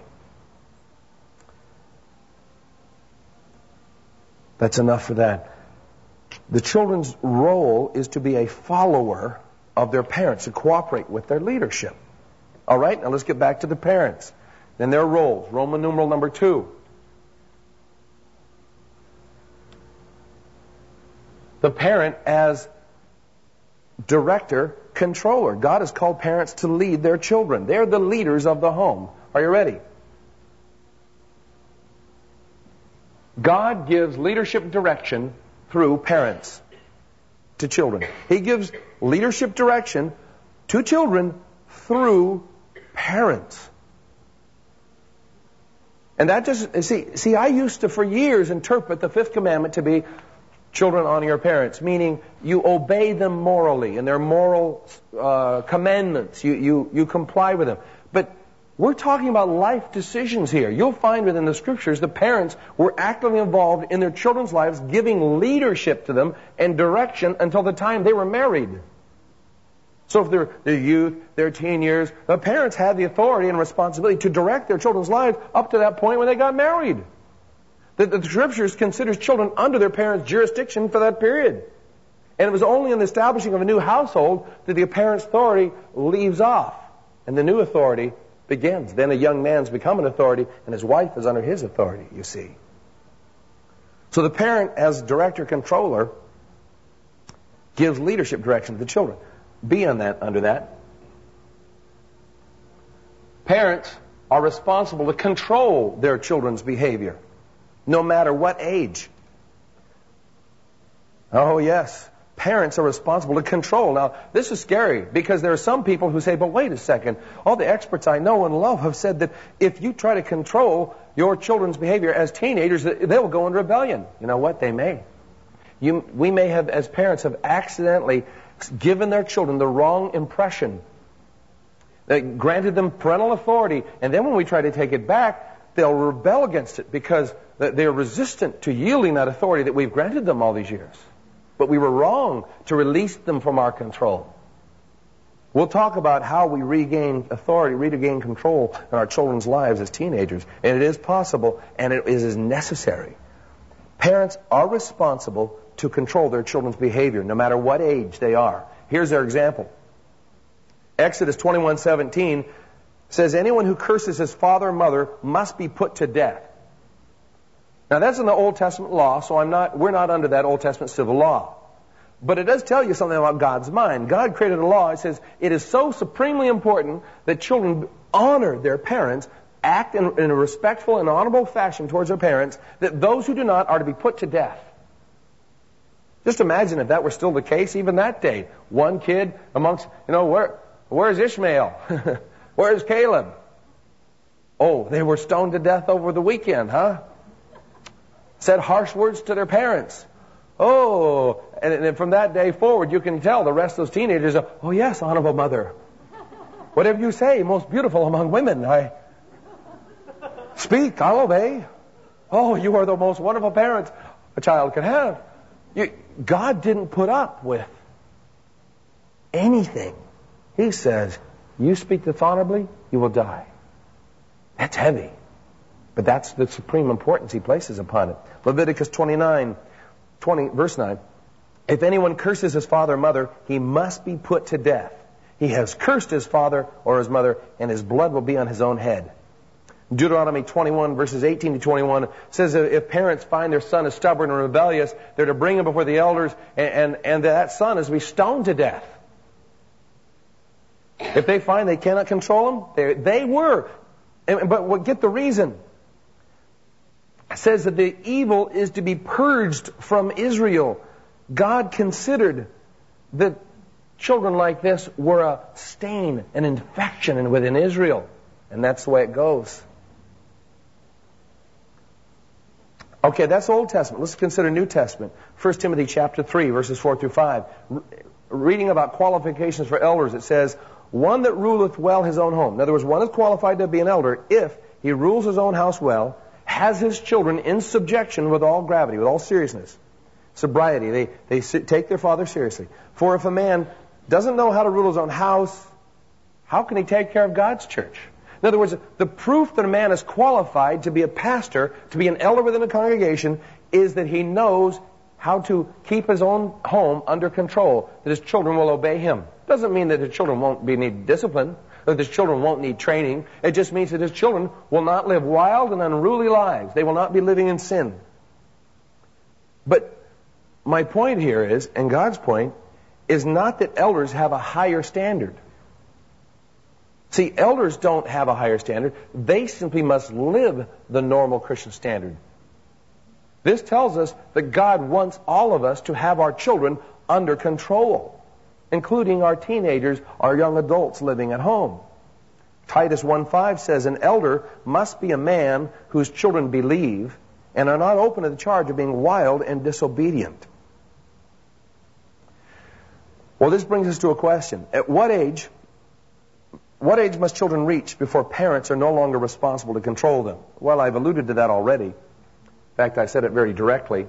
That's enough for that. The children's role is to be a follower of their parents, to cooperate with their leadership. All right, now let's get back to the parents. Then their roles. Roman numeral number two. The parent as director, controller. God has called parents to lead their children. They're the leaders of the home. Are you ready? God gives leadership direction through parents to children. He gives leadership direction to children through parents. And that just, see, see, I used to for years interpret the fifth commandment to be children honor your parents, meaning you obey them morally in their moral uh, commandments. You, you, you comply with them. But we're talking about life decisions here. You'll find within the scriptures the parents were actively involved in their children's lives, giving leadership to them and direction until the time they were married. So if they're, they're youth, they're teen years, the parents had the authority and responsibility to direct their children's lives up to that point when they got married. The, the scriptures considers children under their parents' jurisdiction for that period. And it was only in the establishing of a new household that the parent's authority leaves off and the new authority begins. Then a young man's become an authority and his wife is under his authority, you see. So the parent as director controller gives leadership direction to the children. Be on that, under that. Parents are responsible to control their children's behavior, no matter what age. Oh yes, parents are responsible to control. Now, this is scary because there are some people who say, but wait a second, all the experts I know and love have said that if you try to control your children's behavior as teenagers, they will go into rebellion. You know what? They may. You, we may have, as parents, have accidentally given their children the wrong impression, that granted them parental authority, and then when we try to take it back, they'll rebel against it because they're resistant to yielding that authority that we've granted them all these years. But we were wrong to release them from our control. We'll talk about how we regain authority, regain control in our children's lives as teenagers. And it is possible, and it is necessary. Parents are responsible to control their children's behavior, no matter what age they are. Here's their example. Exodus twenty-one seventeen says, anyone who curses his father or mother must be put to death. Now that's in the Old Testament law, so I'm not, we're not under that Old Testament civil law. But it does tell you something about God's mind. God created a law. It says it is so supremely important that children honor their parents, act in, in a respectful and honorable fashion towards their parents, that those who do not are to be put to death. Just imagine if that were still the case even that day. One kid amongst, you know, where, where's Ishmael? Where's Caleb? Oh, they were stoned to death over the weekend, huh? Said harsh words to their parents. Oh, and, and from that day forward, you can tell the rest of those teenagers, are, oh yes, honorable mother. Whatever you say, most beautiful among women. I speak, I'll obey. Oh, you are the most wonderful parents a child could have. You, God didn't put up with anything. He says, you speak this honorably, you will die. That's heavy. But that's the supreme importance he places upon it. Leviticus twenty-nine, twenty, verse nine. If anyone curses his father or mother, he must be put to death. He has cursed his father or his mother, and his blood will be on his own head. Deuteronomy twenty-one, verses eighteen to twenty-one says that if parents find their son is stubborn and rebellious, they're to bring him before the elders, and, and, and that son is to be stoned to death. If they find they cannot control him, they, they were. And, but what, get the reason. It says that the evil is to be purged from Israel. God considered that children like this were a stain, an infection within Israel. And that's the way it goes. Okay, that's Old Testament. Let's consider New Testament. First Timothy chapter three, verses four through five. Re- reading about qualifications for elders, it says, one that ruleth well his own home. In other words, one is qualified to be an elder if he rules his own house well, has his children in subjection with all gravity, with all seriousness, sobriety. They, they take their father seriously. For if a man doesn't know how to rule his own house, how can he take care of God's church? In other words, the proof that a man is qualified to be a pastor, to be an elder within a congregation, is that he knows how to keep his own home under control, that his children will obey him. Doesn't mean that his children won't be need discipline, that his children won't need training. It just means that his children will not live wild and unruly lives. They will not be living in sin. But my point here is, and God's point, is not that elders have a higher standard. See, elders don't have a higher standard. They simply must live the normal Christian standard. This tells us that God wants all of us to have our children under control, including our teenagers, our young adults living at home. Titus one five says, an elder must be a man whose children believe and are not open to the charge of being wild and disobedient. Well, this brings us to a question. At what age, what age must children reach before parents are no longer responsible to control them? Well, I've alluded to that already. In fact, I said it very directly.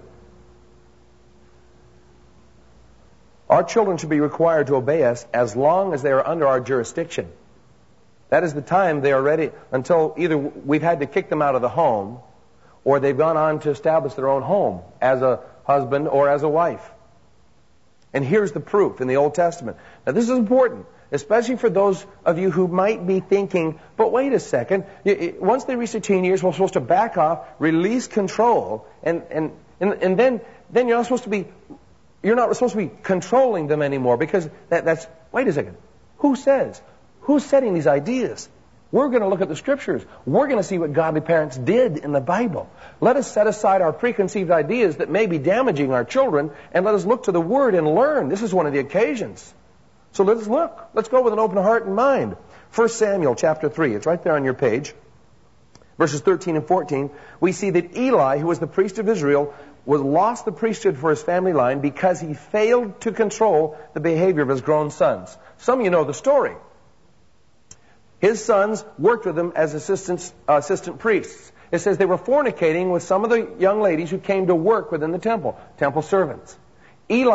Our children should be required to obey us as long as they are under our jurisdiction. That is the time they are ready, until either we've had to kick them out of the home, or they've gone on to establish their own home as a husband or as a wife. And here's the proof in the Old Testament. Now this is important, especially for those of you who might be thinking, but wait a second, once they reach the teen years, we're supposed to back off, release control, and, and, and, and then, then you're not supposed to be You're not supposed to be controlling them anymore, because that, that's, wait a second, who says? Who's setting these ideas? We're going to look at the Scriptures. We're going to see what godly parents did in the Bible. Let us set aside our preconceived ideas that may be damaging our children, and let us look to the Word and learn. This is one of the occasions. So let's look. Let's go with an open heart and mind. First Samuel chapter three. It's right there on your page. Verses thirteen and fourteen. We see that Eli, who was the priest of Israel, was lost the priesthood for his family line because he failed to control the behavior of his grown sons. Some of you know the story. His sons worked with him as assistants, uh, assistant priests. It says they were fornicating with some of the young ladies who came to work within the temple, temple servants. Eli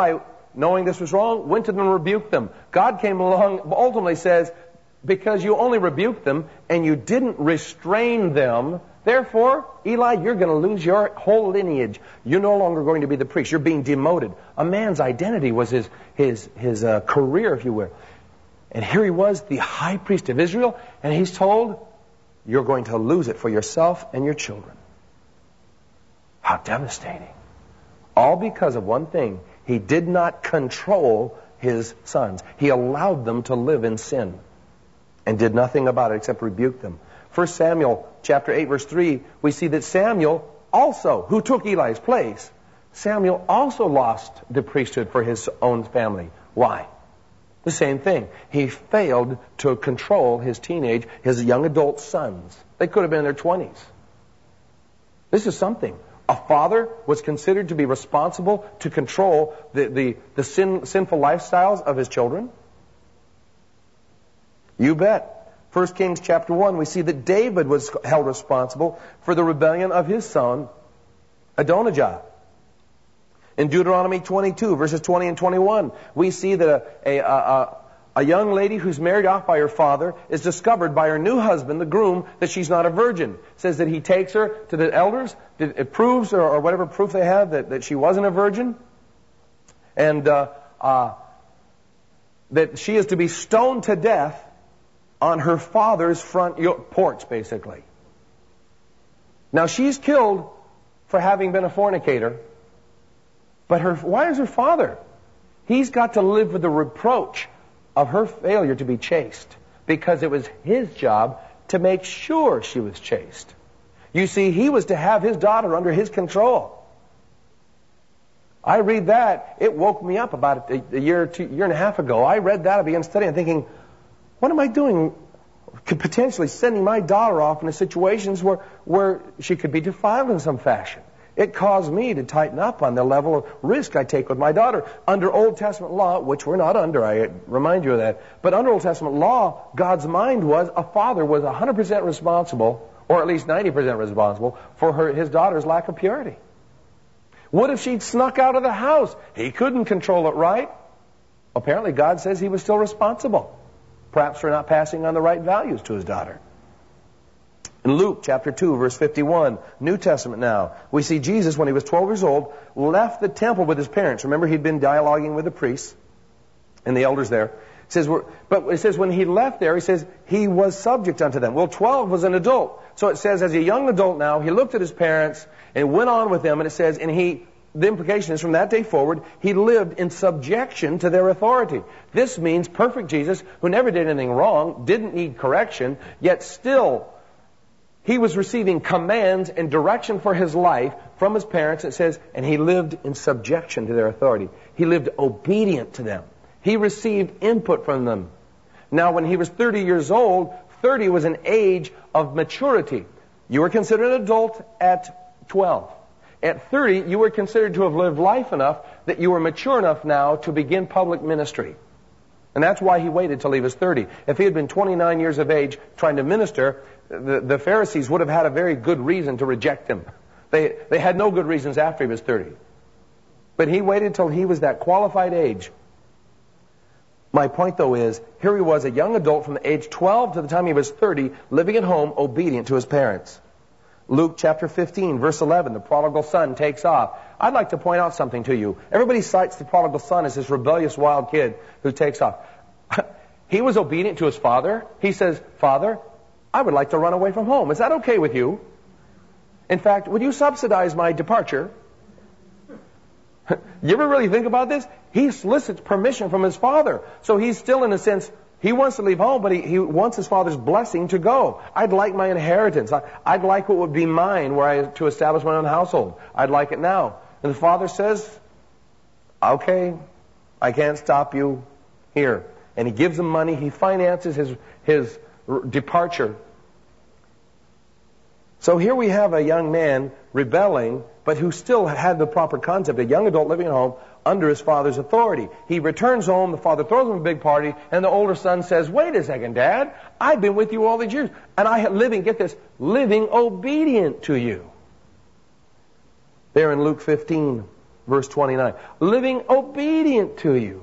knowing this was wrong, went to them and rebuked them. God came along, ultimately says, because you only rebuked them and you didn't restrain them, therefore, Eli, you're going to lose your whole lineage. You're no longer going to be the priest. You're being demoted. A man's identity was his, his, his uh, career, if you will. And here he was, the high priest of Israel, and he's told, you're going to lose it for yourself and your children. How devastating. All because of one thing. He did not control his sons. He allowed them to live in sin and did nothing about it except rebuke them. First Samuel chapter eight, verse three, we see that Samuel also, who took Eli's place, Samuel also lost the priesthood for his own family. Why? The same thing. He failed to control his teenage, his young adult sons. They could have been in their twenties. This is something. A father was considered to be responsible to control the, the, the sin, sinful lifestyles of his children. You bet. First Kings chapter one, we see that David was held responsible for the rebellion of his son, Adonijah. In Deuteronomy twenty-two, verses twenty and twenty-one, we see that a, a, a, a young lady who's married off by her father is discovered by her new husband, the groom, that she's not a virgin. It says that he takes her to the elders. It proves, or, or whatever proof they have, that, that she wasn't a virgin. And uh, uh, that she is to be stoned to death on her father's front porch, basically. Now, she's killed for having been a fornicator. But her, why is her father? He's got to live with the reproach of her failure to be chaste, because it was his job to make sure she was chaste. You see, he was to have his daughter under his control. I read that. It woke me up about a, a year, two, year and a half ago. I read that. I began studying, thinking, what am I doing? Potentially sending my daughter off into situations where, where she could be defiled in some fashion. It caused me to tighten up on the level of risk I take with my daughter. Under Old Testament law, which we're not under, I remind you of that, but under Old Testament law, God's mind was a father was one hundred percent responsible, or at least ninety percent responsible, for her, his daughter's lack of purity. What if she'd snuck out of the house? He couldn't control it, right? Apparently God says he was still responsible, perhaps for not passing on the right values to his daughter. In Luke chapter two, verse fifty-one, New Testament now, we see Jesus, when he was twelve years old, left the temple with his parents. Remember, he'd been dialoguing with the priests and the elders there. It says, but it says when he left there, he says he was subject unto them. Well, twelve was an adult. So it says as a young adult now, he looked at his parents and went on with them. And it says, and he, the implication is from that day forward, he lived in subjection to their authority. This means perfect Jesus, who never did anything wrong, didn't need correction, yet still he was receiving commands and direction for his life from his parents. It says, and he lived in subjection to their authority. He lived obedient to them. He received input from them. Now, when he was thirty years old, thirty was an age of maturity. You were considered an adult at twelve. At thirty, you were considered to have lived life enough that you were mature enough now to begin public ministry. And that's why he waited till he was thirty. If he had been twenty-nine years of age trying to minister, the, the Pharisees would have had a very good reason to reject him. They, they had no good reasons after he was thirty. But he waited till he was that qualified age. My point, though, is here he was, a young adult from the age twelve to the time he was thirty, living at home, obedient to his parents. Luke chapter fifteen, verse eleven, the prodigal son takes off. I'd like to point out something to you. Everybody cites the prodigal son as this rebellious, wild kid who takes off. He was obedient to his father. He says, Father, I would like to run away from home. Is that okay with you? In fact, would you subsidize my departure? You ever really think about this? He solicits permission from his father. So he's still, in a sense, he wants to leave home, but he, he wants his father's blessing to go. I'd like my inheritance. I, I'd like what would be mine were I to establish my own household. I'd like it now. And the father says, okay, I can't stop you here. And he gives him money. He finances his, his departure. So here we have a young man rebelling, but who still had the proper concept, a young adult living at home under his father's authority. He returns home, the father throws him a big party, and the older son says, wait a second, Dad, I've been with you all these years, and I have living, get this, living obedient to you. There in Luke fifteen, verse twenty-nine. Living obedient to you.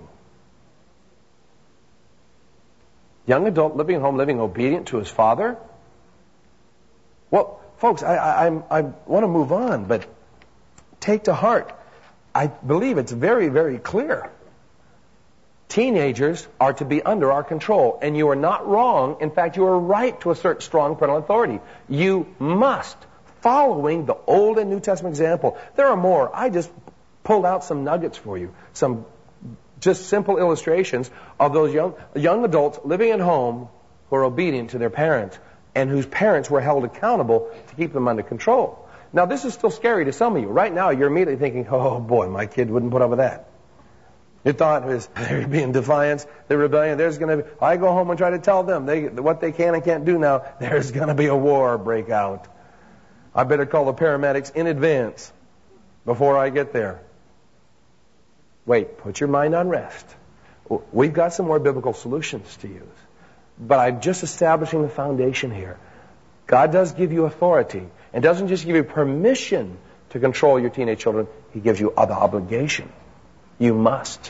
Young adult living at home, living obedient to his father? Well, folks, I, I, I'm- I want to move on, but take to heart, I believe it's very, very clear. Teenagers are to be under our control, and you are not wrong. In fact, you are right to assert strong parental authority. You must, following the Old and New Testament example. There are more. I just pulled out some nuggets for you, some just simple illustrations of those young young adults living at home who are obedient to their parents and whose parents were held accountable to keep them under control. Now, this is still scary to some of you. Right now, you're immediately thinking, oh boy, my kid wouldn't put up with that. Your thought is, they're being defiance, they're rebellion, there's going to be, I go home and try to tell them they, what they can and can't do now, there's going to be a war break out. I better call the paramedics in advance before I get there. Wait, put your mind on rest. We've got some more biblical solutions to use. But I'm just establishing the foundation here. God does give you authority, and doesn't just give you permission to control your teenage children, He gives you the obligation. You must.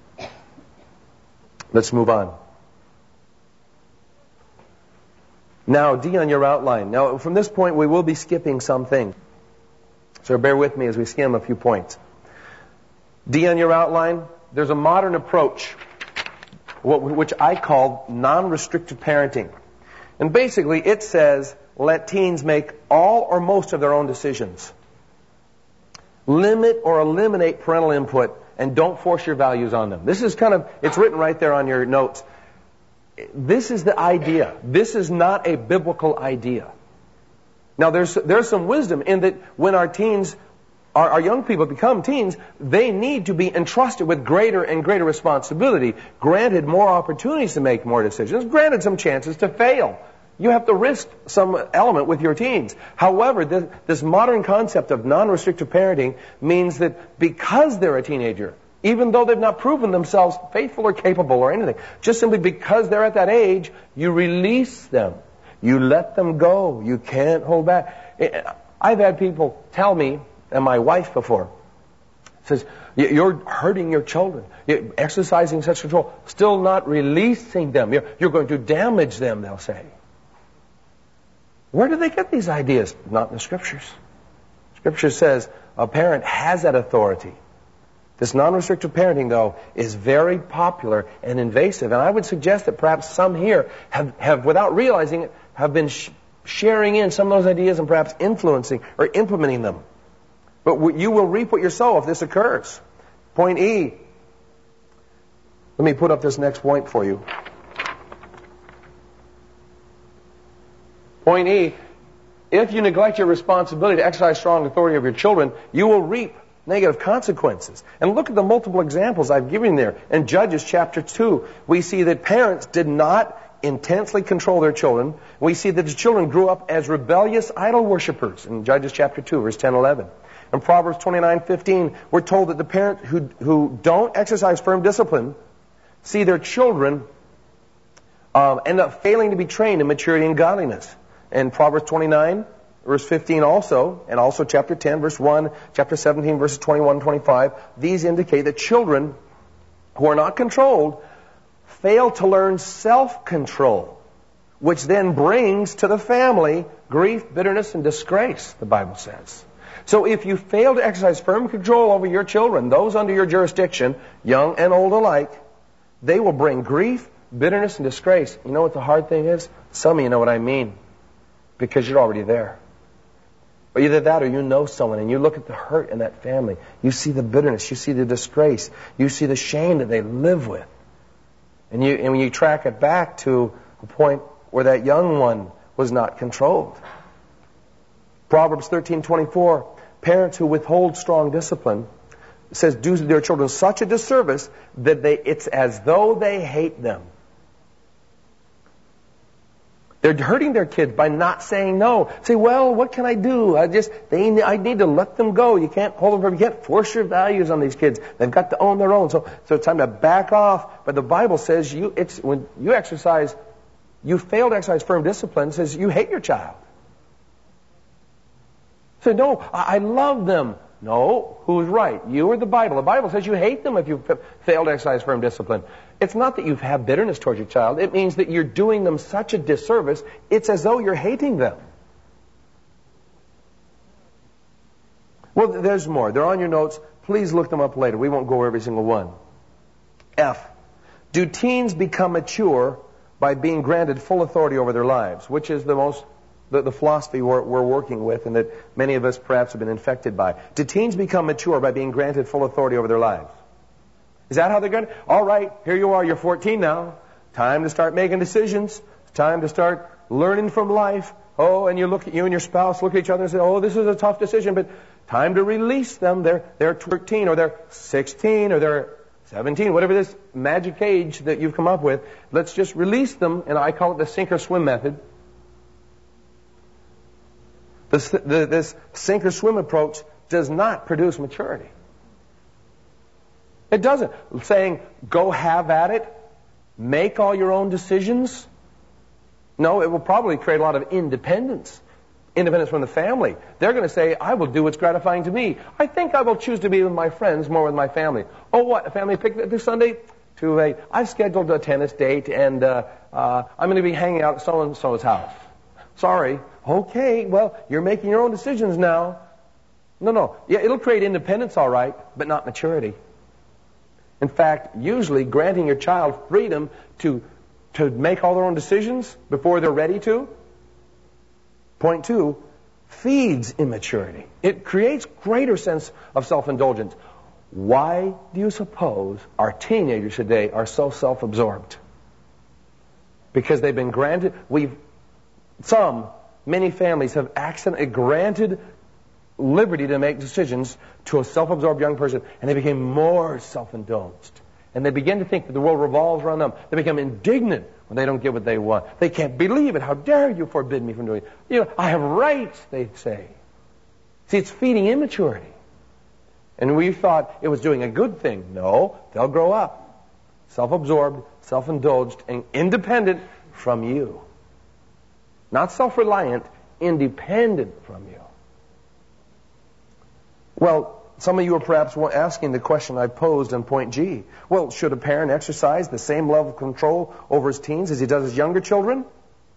Let's move on. Now, D on your outline. Now, from this point, we will be skipping some things. So bear with me as we skim a few points. D on your outline, there's a modern approach, which I call non-restrictive parenting. And basically, it says, let teens make all or most of their own decisions. Limit or eliminate parental input, and don't force your values on them. This is kind of, it's written right there on your notes. This is the idea. This is not a biblical idea. Now, there's there's some wisdom in that when our teens, our, our young people become teens, they need to be entrusted with greater and greater responsibility, granted more opportunities to make more decisions, granted some chances to fail. You have to risk some element with your teens. However, this, this modern concept of non-restrictive parenting means that because they're a teenager, even though they've not proven themselves faithful or capable or anything, just simply because they're at that age, you release them. You let them go. You can't hold back. I've had people tell me, and my wife before, says, you're hurting your children. You're exercising such control. Still not releasing them. You're, you're going to damage them, they'll say. Where do they get these ideas? Not in the Scriptures. Scripture says a parent has that authority. This non-restrictive parenting, though, is very popular and invasive. And I would suggest that perhaps some here have, have without realizing it, have been sh- sharing in some of those ideas and perhaps influencing or implementing them. But w- you will reap what you sow if this occurs. Point E. Let me put up this next point for you. Point E, if you neglect your responsibility to exercise strong authority over your children, you will reap negative consequences. And look at the multiple examples I've given there. In Judges chapter two, we see that parents did not intensely control their children. We see that the children grew up as rebellious idol worshippers in Judges chapter two, verse ten, eleven. In Proverbs twenty-nine, fifteen, we're told that the parents who, who don't exercise firm discipline see their children um, end up failing to be trained in maturity and godliness. In Proverbs twenty-nine, verse fifteen also, and also chapter ten, verse one, chapter seventeen, verses twenty-one and twenty-five, these indicate that children who are not controlled fail to learn self-control, which then brings to the family grief, bitterness, and disgrace, the Bible says. So if you fail to exercise firm control over your children, those under your jurisdiction, young and old alike, they will bring grief, bitterness, and disgrace. You know what the hard thing is? Some of you know what I mean, because you're already there. Or either that or you know someone and you look at the hurt in that family. You see the bitterness. You see the disgrace. You see the shame that they live with. And, you, and when you track it back to a point where that young one was not controlled. Proverbs thirteen twenty-four, parents who withhold strong discipline, says, do their children such a disservice that they it's as though they hate them. They're hurting their kids by not saying no. Say, well, what can I do? I just, they, I need to let them go. You can't hold them, you can't force your values on these kids. They've got to own their own. So, so it's time to back off. But the Bible says you, it's when you exercise, you fail to exercise firm discipline. It says you hate your child. So no, I, I love them. No, who's right? You or the Bible? The Bible says you hate them if you f- fail to exercise firm discipline. It's not that you have bitterness towards your child. It means that you're doing them such a disservice, it's as though you're hating them. Well, there's more. They're on your notes. Please look them up later. We won't go over every single one. F. Do teens become mature by being granted full authority over their lives? Which is the most, the, the philosophy we're, we're working with and that many of us perhaps have been infected by. Do teens become mature by being granted full authority over their lives? Is that how they're going to? All right, here you are. You're fourteen now. Time to start making decisions. Time to start learning from life. Oh, and you look at you and your spouse look at each other and say, oh, this is a tough decision, but time to release them. They're, they're thirteen or they're sixteen or they're seventeen, whatever this magic age that you've come up with. Let's just release them, and I call it the sink or swim method. This, the, this sink or swim approach does not produce maturity. It doesn't. Saying, go have at it, make all your own decisions. No, it will probably create a lot of independence. Independence from the family. They're going to say, I will do what's gratifying to me. I think I will choose to be with my friends more with my family. Oh, what? A family picnic this Sunday? To a, I've scheduled a tennis date, and uh, uh, I'm going to be hanging out at so-and-so's house. Sorry. Okay, well, you're making your own decisions now. No, no. Yeah, it'll create independence, all right, but not maturity. In fact, usually granting your child freedom to to make all their own decisions before they're ready to, point two, feeds immaturity. It creates greater sense of self-indulgence. Why do you suppose our teenagers today are so self-absorbed? Because they've been granted, we've, some, many families have accidentally granted liberty to make decisions to a self-absorbed young person, and they became more self-indulged. And they begin to think that the world revolves around them. They become indignant when they don't get what they want. They can't believe it. How dare you forbid me from doing it? You know, I have rights, they say. See, it's feeding immaturity. And we thought it was doing a good thing. No, they'll grow up self-absorbed, self-indulged, and independent from you. Not self-reliant, independent from you. Well, some of you are perhaps asking the question I posed in point G. Well, should a parent exercise the same level of control over his teens as he does his younger children?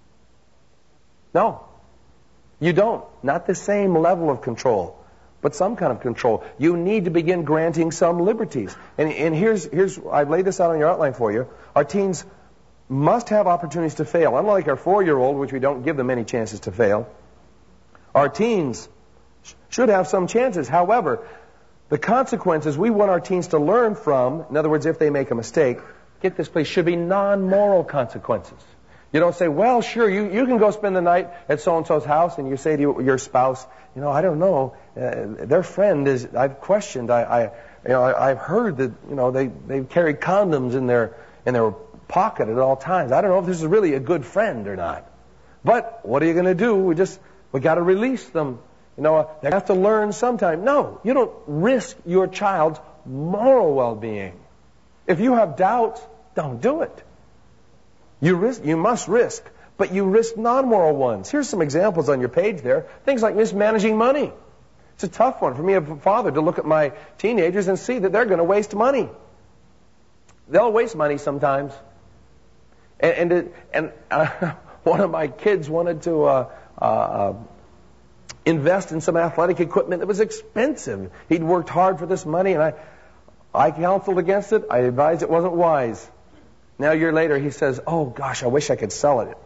No. You don't. Not the same level of control, but some kind of control. You need to begin granting some liberties. And, and here's, here's, I've laid this out on your outline for you. Our teens must have opportunities to fail. Unlike our four-year-old, which we don't give them any chances to fail, our teens should have some chances. However, the consequences we want our teens to learn from, in other words, if they make a mistake, get this please, should be non-moral consequences. You don't say, well, sure, you, you can go spend the night at so-and-so's house, and you say to your spouse, you know, I don't know, uh, their friend is, I've questioned, I, I you know, I, I've heard that, you know, they, they carry condoms in their, in their pocket at all times. I don't know if this is really a good friend or not. But what are you going to do? We just, we got to release them. You know, they have to learn sometime. No, you don't risk your child's moral well-being. If you have doubts, don't do it. You risk, you must risk, but you risk non-moral ones. Here's some examples on your page there. Things like mismanaging money. It's a tough one for me as a father to look at my teenagers and see that they're going to waste money. They'll waste money sometimes. And and, it, and uh, one of my kids wanted to uh, uh, invest in some athletic equipment that was expensive. He'd worked hard for this money, and I, I counseled against it. I advised it wasn't wise. Now, a year later, he says, oh, gosh, I wish I could sell it.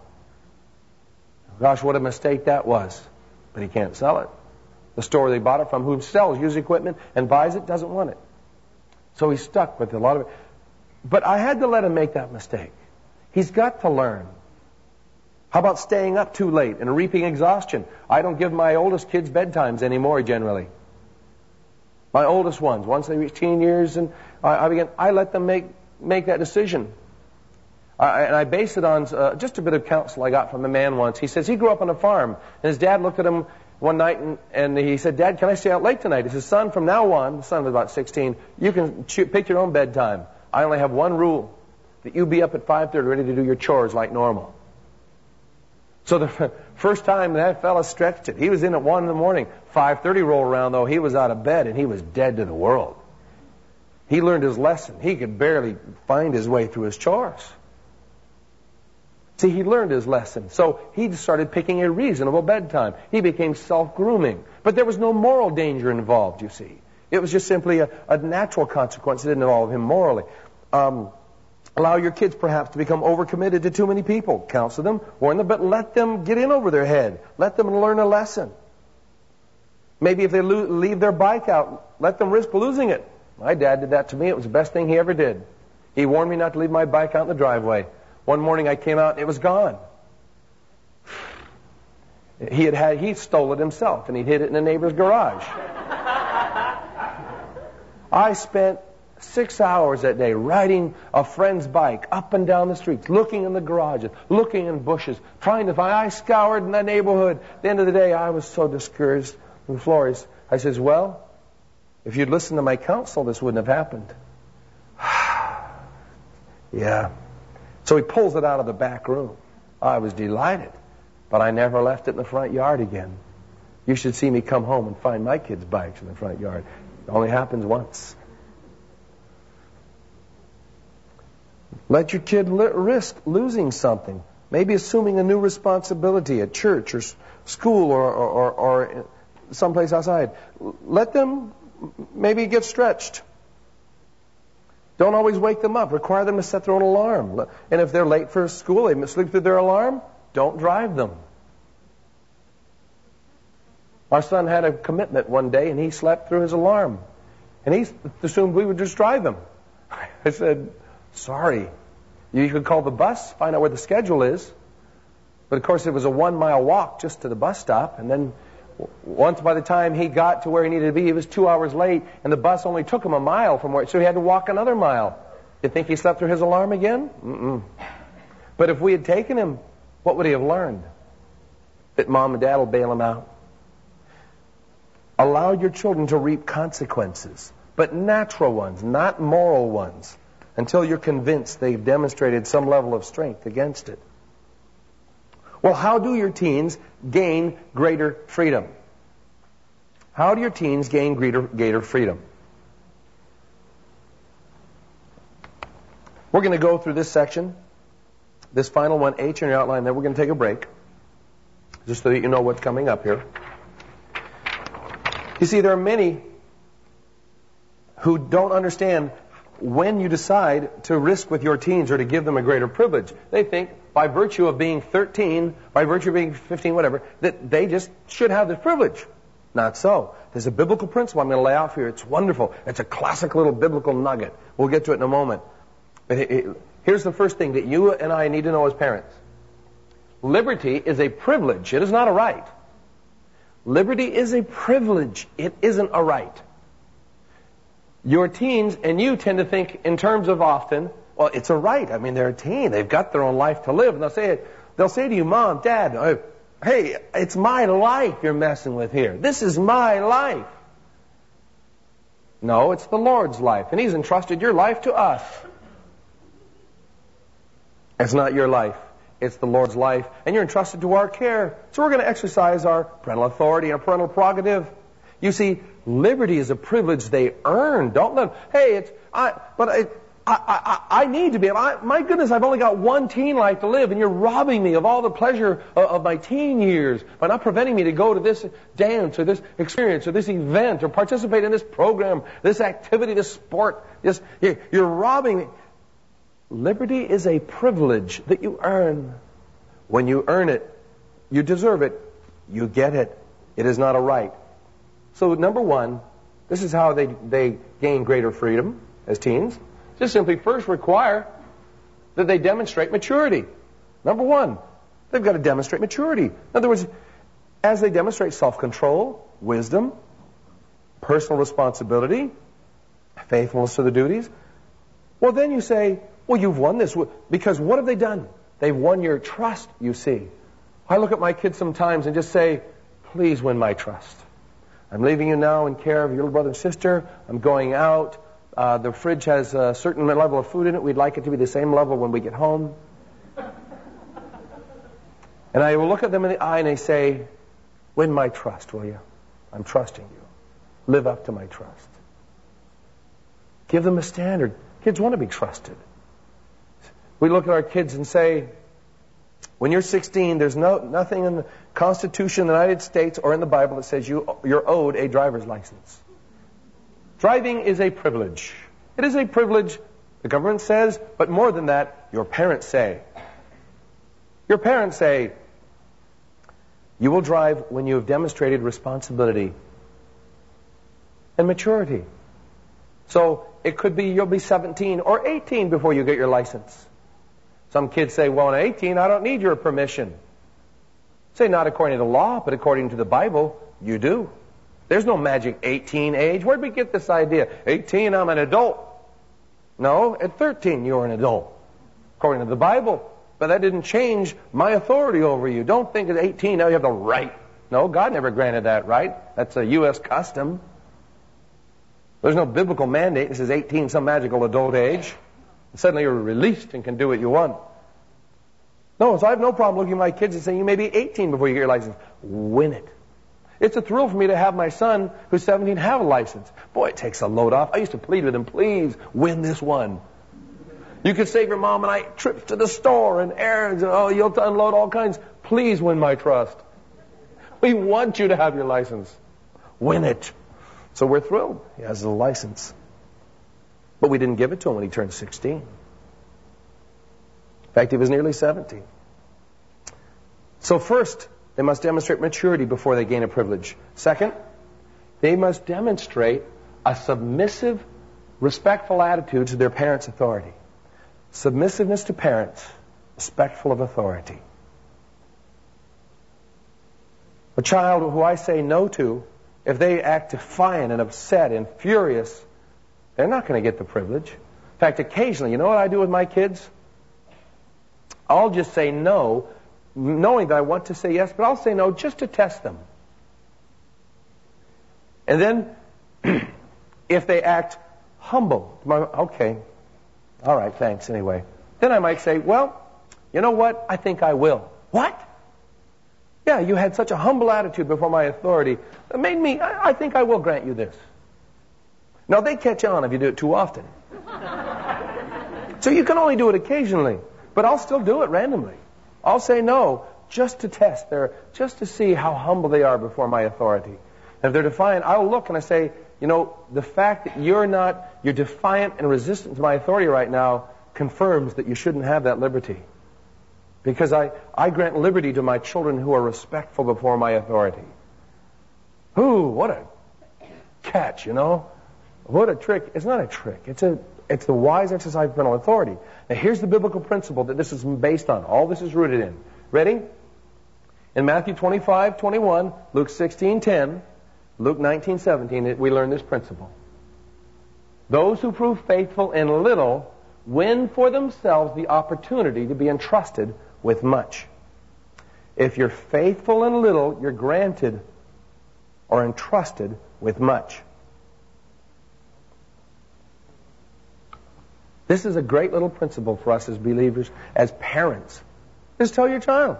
Gosh, what a mistake that was. But he can't sell it. The store they bought it from, who sells used equipment and buys it, doesn't want it. So he's stuck with a lot of it. But I had to let him make that mistake. He's got to learn. How about staying up too late and reaping exhaustion? I don't give my oldest kids bedtimes anymore, generally. My oldest ones, once they reach teen years, and I, I begin, I let them make make that decision. I, and I base it on uh, just a bit of counsel I got from a man once. He says he grew up on a farm, and his dad looked at him one night, and, and he said, Dad, can I stay out late tonight? He says, son, from now on, the son was about sixteen, you can cho- pick your own bedtime. I only have one rule, that you be up at five thirty ready to do your chores like normal. So the first time that fella stretched it, he was in at one in the morning. five thirty rolled around, though, he was out of bed and he was dead to the world. He learned his lesson. He could barely find his way through his chores. See, he learned his lesson. So he started picking a reasonable bedtime. He became self-grooming. But there was no moral danger involved, you see. It was just simply a, a natural consequence. It didn't involve him morally. Um, allow your kids perhaps to become overcommitted to too many people. Counsel them, warn them, but let them get in over their head. Let them learn a lesson. Maybe if they lo- leave their bike out, let them risk losing it. My dad did that to me. It was the best thing he ever did. He warned me not to leave my bike out in the driveway. One morning I came out and it was gone. He had had, he stole it himself and he'd hid it in a neighbor's garage. I spent six hours that day riding a friend's bike up and down the streets, looking in the garages, looking in bushes, trying to find. I scoured in the neighborhood. At the end of the day, I was so discouraged. And Flores, I says, well, if you'd listened to my counsel, this wouldn't have happened. Yeah. So he pulls it out of the back room. I was delighted, but I never left it in the front yard again. You should see me come home and find my kids' bikes in the front yard. It only happens once. Let your kid li- risk losing something. Maybe assuming a new responsibility at church or s- school or, or, or, or someplace outside. Let them maybe get stretched. Don't always wake them up. Require them to set their own alarm. And if they're late for school, they sleep through their alarm, don't drive them. Our son had a commitment one day and he slept through his alarm. And he assumed we would just drive him. I said, sorry. You could call the bus, find out where the schedule is. But of course it was a one mile walk just to the bus stop. And then once by the time he got to where he needed to be, he was two hours late, and the bus only took him a mile from where, so he had to walk another mile. You think he slept through his alarm again? Mm-mm. But if we had taken him, what would he have learned? That mom and dad will bail him out. Allow your children to reap consequences, but natural ones, not moral ones, until you're convinced they've demonstrated some level of strength against it. Well, how do your teens gain greater freedom? How do your teens gain greater, greater freedom? We're going to go through this section, this final one, H in your outline, then we're going to take a break, just so that you know what's coming up here. You see, there are many who don't understand when you decide to risk with your teens or to give them a greater privilege. They think by virtue of being thirteen, by virtue of being fifteen, whatever, that they just should have this privilege. Not so. There's a biblical principle I'm going to lay out for you. It's wonderful. It's a classic little biblical nugget. We'll get to it in a moment. But it, it, here's the first thing that you and I need to know as parents. Liberty is a privilege. It is not a right. Liberty is a privilege. It isn't a right. Your teens and you tend to think in terms of often, well, it's a right. I mean, they're a teen. They've got their own life to live. And they'll say, they'll say to you, Mom, Dad, hey, it's my life you're messing with here. This is my life. No, it's the Lord's life. And He's entrusted your life to us. It's not your life. It's the Lord's life. And you're entrusted to our care. So we're going to exercise our parental authority and parental prerogative. You see, liberty is a privilege they earn. Don't let them, hey, it's, I, but I, I, I, I need to be, I, my goodness, I've only got one teen life to live, and you're robbing me of all the pleasure of, of my teen years by not preventing me to go to this dance or this experience or this event or participate in this program, this activity, this sport. This, you're, you're robbing me. Liberty is a privilege that you earn. When you earn it, you deserve it. You get it. It is not a right. So number one, this is how they, they gain greater freedom as teens. Just simply first require that they demonstrate maturity. Number one, they've got to demonstrate maturity. In other words, as they demonstrate self-control, wisdom, personal responsibility, faithfulness to the duties, well then you say, well, you've won this. Because what have they done? They've won your trust, you see. I look at my kids sometimes and just say, please win my trust. I'm leaving you now in care of your little brother and sister. I'm going out. Uh, the fridge has a certain level of food in it. We'd like it to be the same level when we get home. And I will look at them in the eye and they say, win my trust, will you? I'm trusting you. Live up to my trust. Give them a standard. Kids want to be trusted. We look at our kids and say, when you're sixteen, there's no nothing in the Constitution of the United States or in the Bible that says you, you're owed a driver's license. Driving is a privilege. It is a privilege, the government says, but more than that, your parents say. Your parents say, you will drive when you have demonstrated responsibility and maturity. So it could be you'll be seventeen or eighteen before you get your license. Some kids say, well, at eighteen, I don't need your permission. Say, not according to the law, but according to the Bible, you do. There's no magic eighteen age. Where'd we get this idea? eighteen, I'm an adult. No, at thirteen, you're an adult, according to the Bible. But that didn't change my authority over you. Don't think at eighteen, now you have the right. No, God never granted that right. That's a U S custom. There's no biblical mandate that says eighteen, some magical adult age. Suddenly you're released and can do what you want. No, so I have no problem looking at my kids and saying, you may be eighteen before you get your license. Win it. It's a thrill for me to have my son, who's seventeen, have a license. Boy, it takes a load off. I used to plead with him, please win this one. You could save your mom and I trips to the store and errands and oh, you'll unload all kinds. Please win my trust. We want you to have your license. Win it. So we're thrilled. He has a license. But we didn't give it to him when he turned sixteen. In fact, he was nearly seventeen. So first, they must demonstrate maturity before they gain a privilege. Second, they must demonstrate a submissive, respectful attitude to their parents' authority. Submissiveness to parents, respectful of authority. A child who I say no to, if they act defiant and upset and furious, they're not going to get the privilege. In fact, occasionally, you know what I do with my kids? I'll just say no, knowing that I want to say yes, but I'll say no just to test them. And then, if they act humble, okay, all right, thanks anyway. Then I might say, well, you know what? I think I will. What? Yeah, you had such a humble attitude before my authority. It made me, I, I think I will grant you this. Now, they catch on if you do it too often. So you can only do it occasionally. But I'll still do it randomly. I'll say no just to test their, just to see how humble they are before my authority. And if they're defiant, I'll look and I say, you know, the fact that you're not, you're defiant and resistant to my authority right now confirms that you shouldn't have that liberty. Because I, I grant liberty to my children who are respectful before my authority. Ooh, what a catch, you know? What a trick. It's not a trick. It's a it's the wise exercise of parental authority. Now here's the biblical principle that this is based on. All this is rooted in. Ready? In Matthew twenty-five twenty-one, Luke sixteen ten, Luke nineteen seventeen, we learn this principle. Those who prove faithful in little win for themselves the opportunity to be entrusted with much. If you're faithful in little, you're granted or entrusted with much. This is a great little principle for us as believers, as parents. Just tell your child,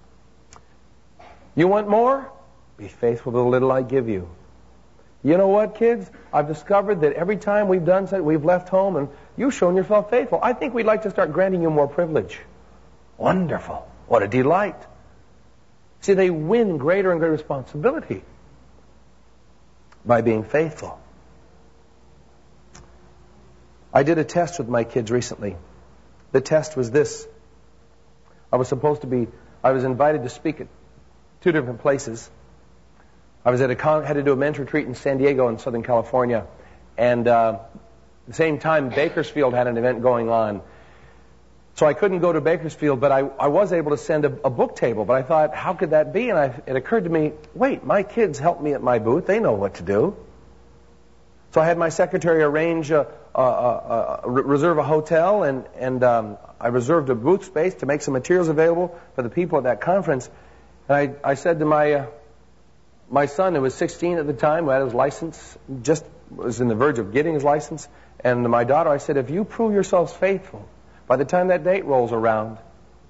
you want more? Be faithful to the little I give you. You know what, kids? I've discovered that every time we've done something, we've left home and you've shown yourself faithful. I think we'd like to start granting you more privilege. Wonderful. What a delight. See, they win greater and greater responsibility by being faithful. I did a test with my kids recently. The test was this. I was supposed to be, I was invited to speak at two different places. I was at a con, had to do a men's retreat in San Diego in Southern California. And uh, at the same time, Bakersfield had an event going on. So I couldn't go to Bakersfield, but I, I was able to send a, a book table. But I thought, how could that be? And I, it occurred to me, wait, my kids help me at my booth. They know what to do. So I had my secretary arrange, a, a, a, a, reserve a hotel, and, and um, I reserved a booth space to make some materials available for the people at that conference. And I, I said to my uh, my son, who was sixteen at the time, who had his license, just was in the verge of getting his license, and my daughter, I said, if you prove yourselves faithful, by the time that date rolls around,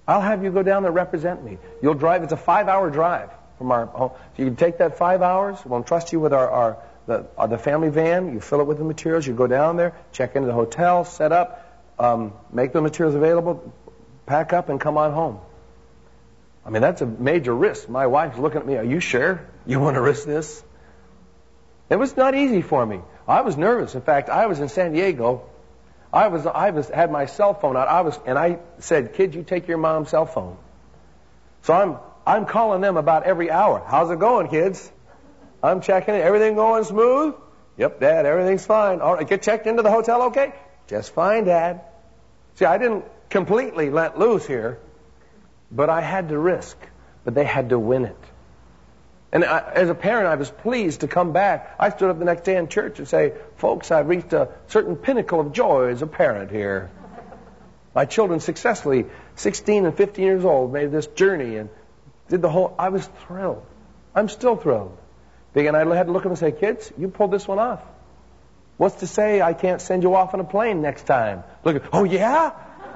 I'll have you go down there and represent me. You'll drive. It's a five-hour drive from our home. So you can take that five hours. We'll entrust you with our, our the, uh, the family van. You fill it with the materials. You go down there, check into the hotel, set up, um, make the materials available, pack up, and come on home. I mean, that's a major risk. My wife's looking at me. Are you sure you want to risk this? It was not easy for me. I was nervous. In fact, I was in San Diego. I was I was had my cell phone out. I was and I said, "Kid, you take your mom's cell phone." So I'm I'm calling them about every hour. How's it going, kids? I'm checking it. Everything going smooth? Yep, Dad. Everything's fine. All right, get checked into the hotel, okay? Just fine, Dad. See, I didn't completely let loose here, but I had to risk. But they had to win it. And I, as a parent, I was pleased to come back. I stood up the next day in church and say, "Folks, I've reached a certain pinnacle of joy as a parent here. My children successfully, sixteen and fifteen years old, made this journey and did the whole." I was thrilled. I'm still thrilled. And I had to look at them and say, "Kids, you pulled this one off. What's to say I can't send you off on a plane next time?" Look at, "Oh, yeah?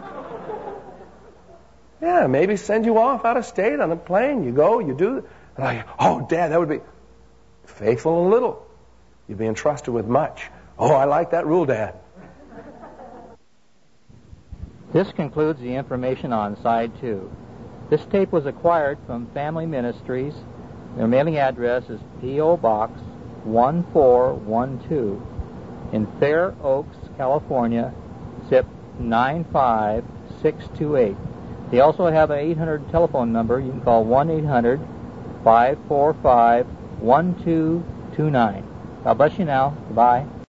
Yeah, maybe send you off out of state on a plane. You go, you do." And I, "Oh, Dad, that would be faithful in little. You'd be entrusted with much." "Oh, I like that rule, Dad." This concludes the information on side two. This tape was acquired from Family Ministries. Their mailing address is P O Box one four one two in Fair Oaks, California, zip nine five six two eight. They also have an eight hundred telephone number. You can call one eight hundred five four five one two two nine. God bless you now. Goodbye.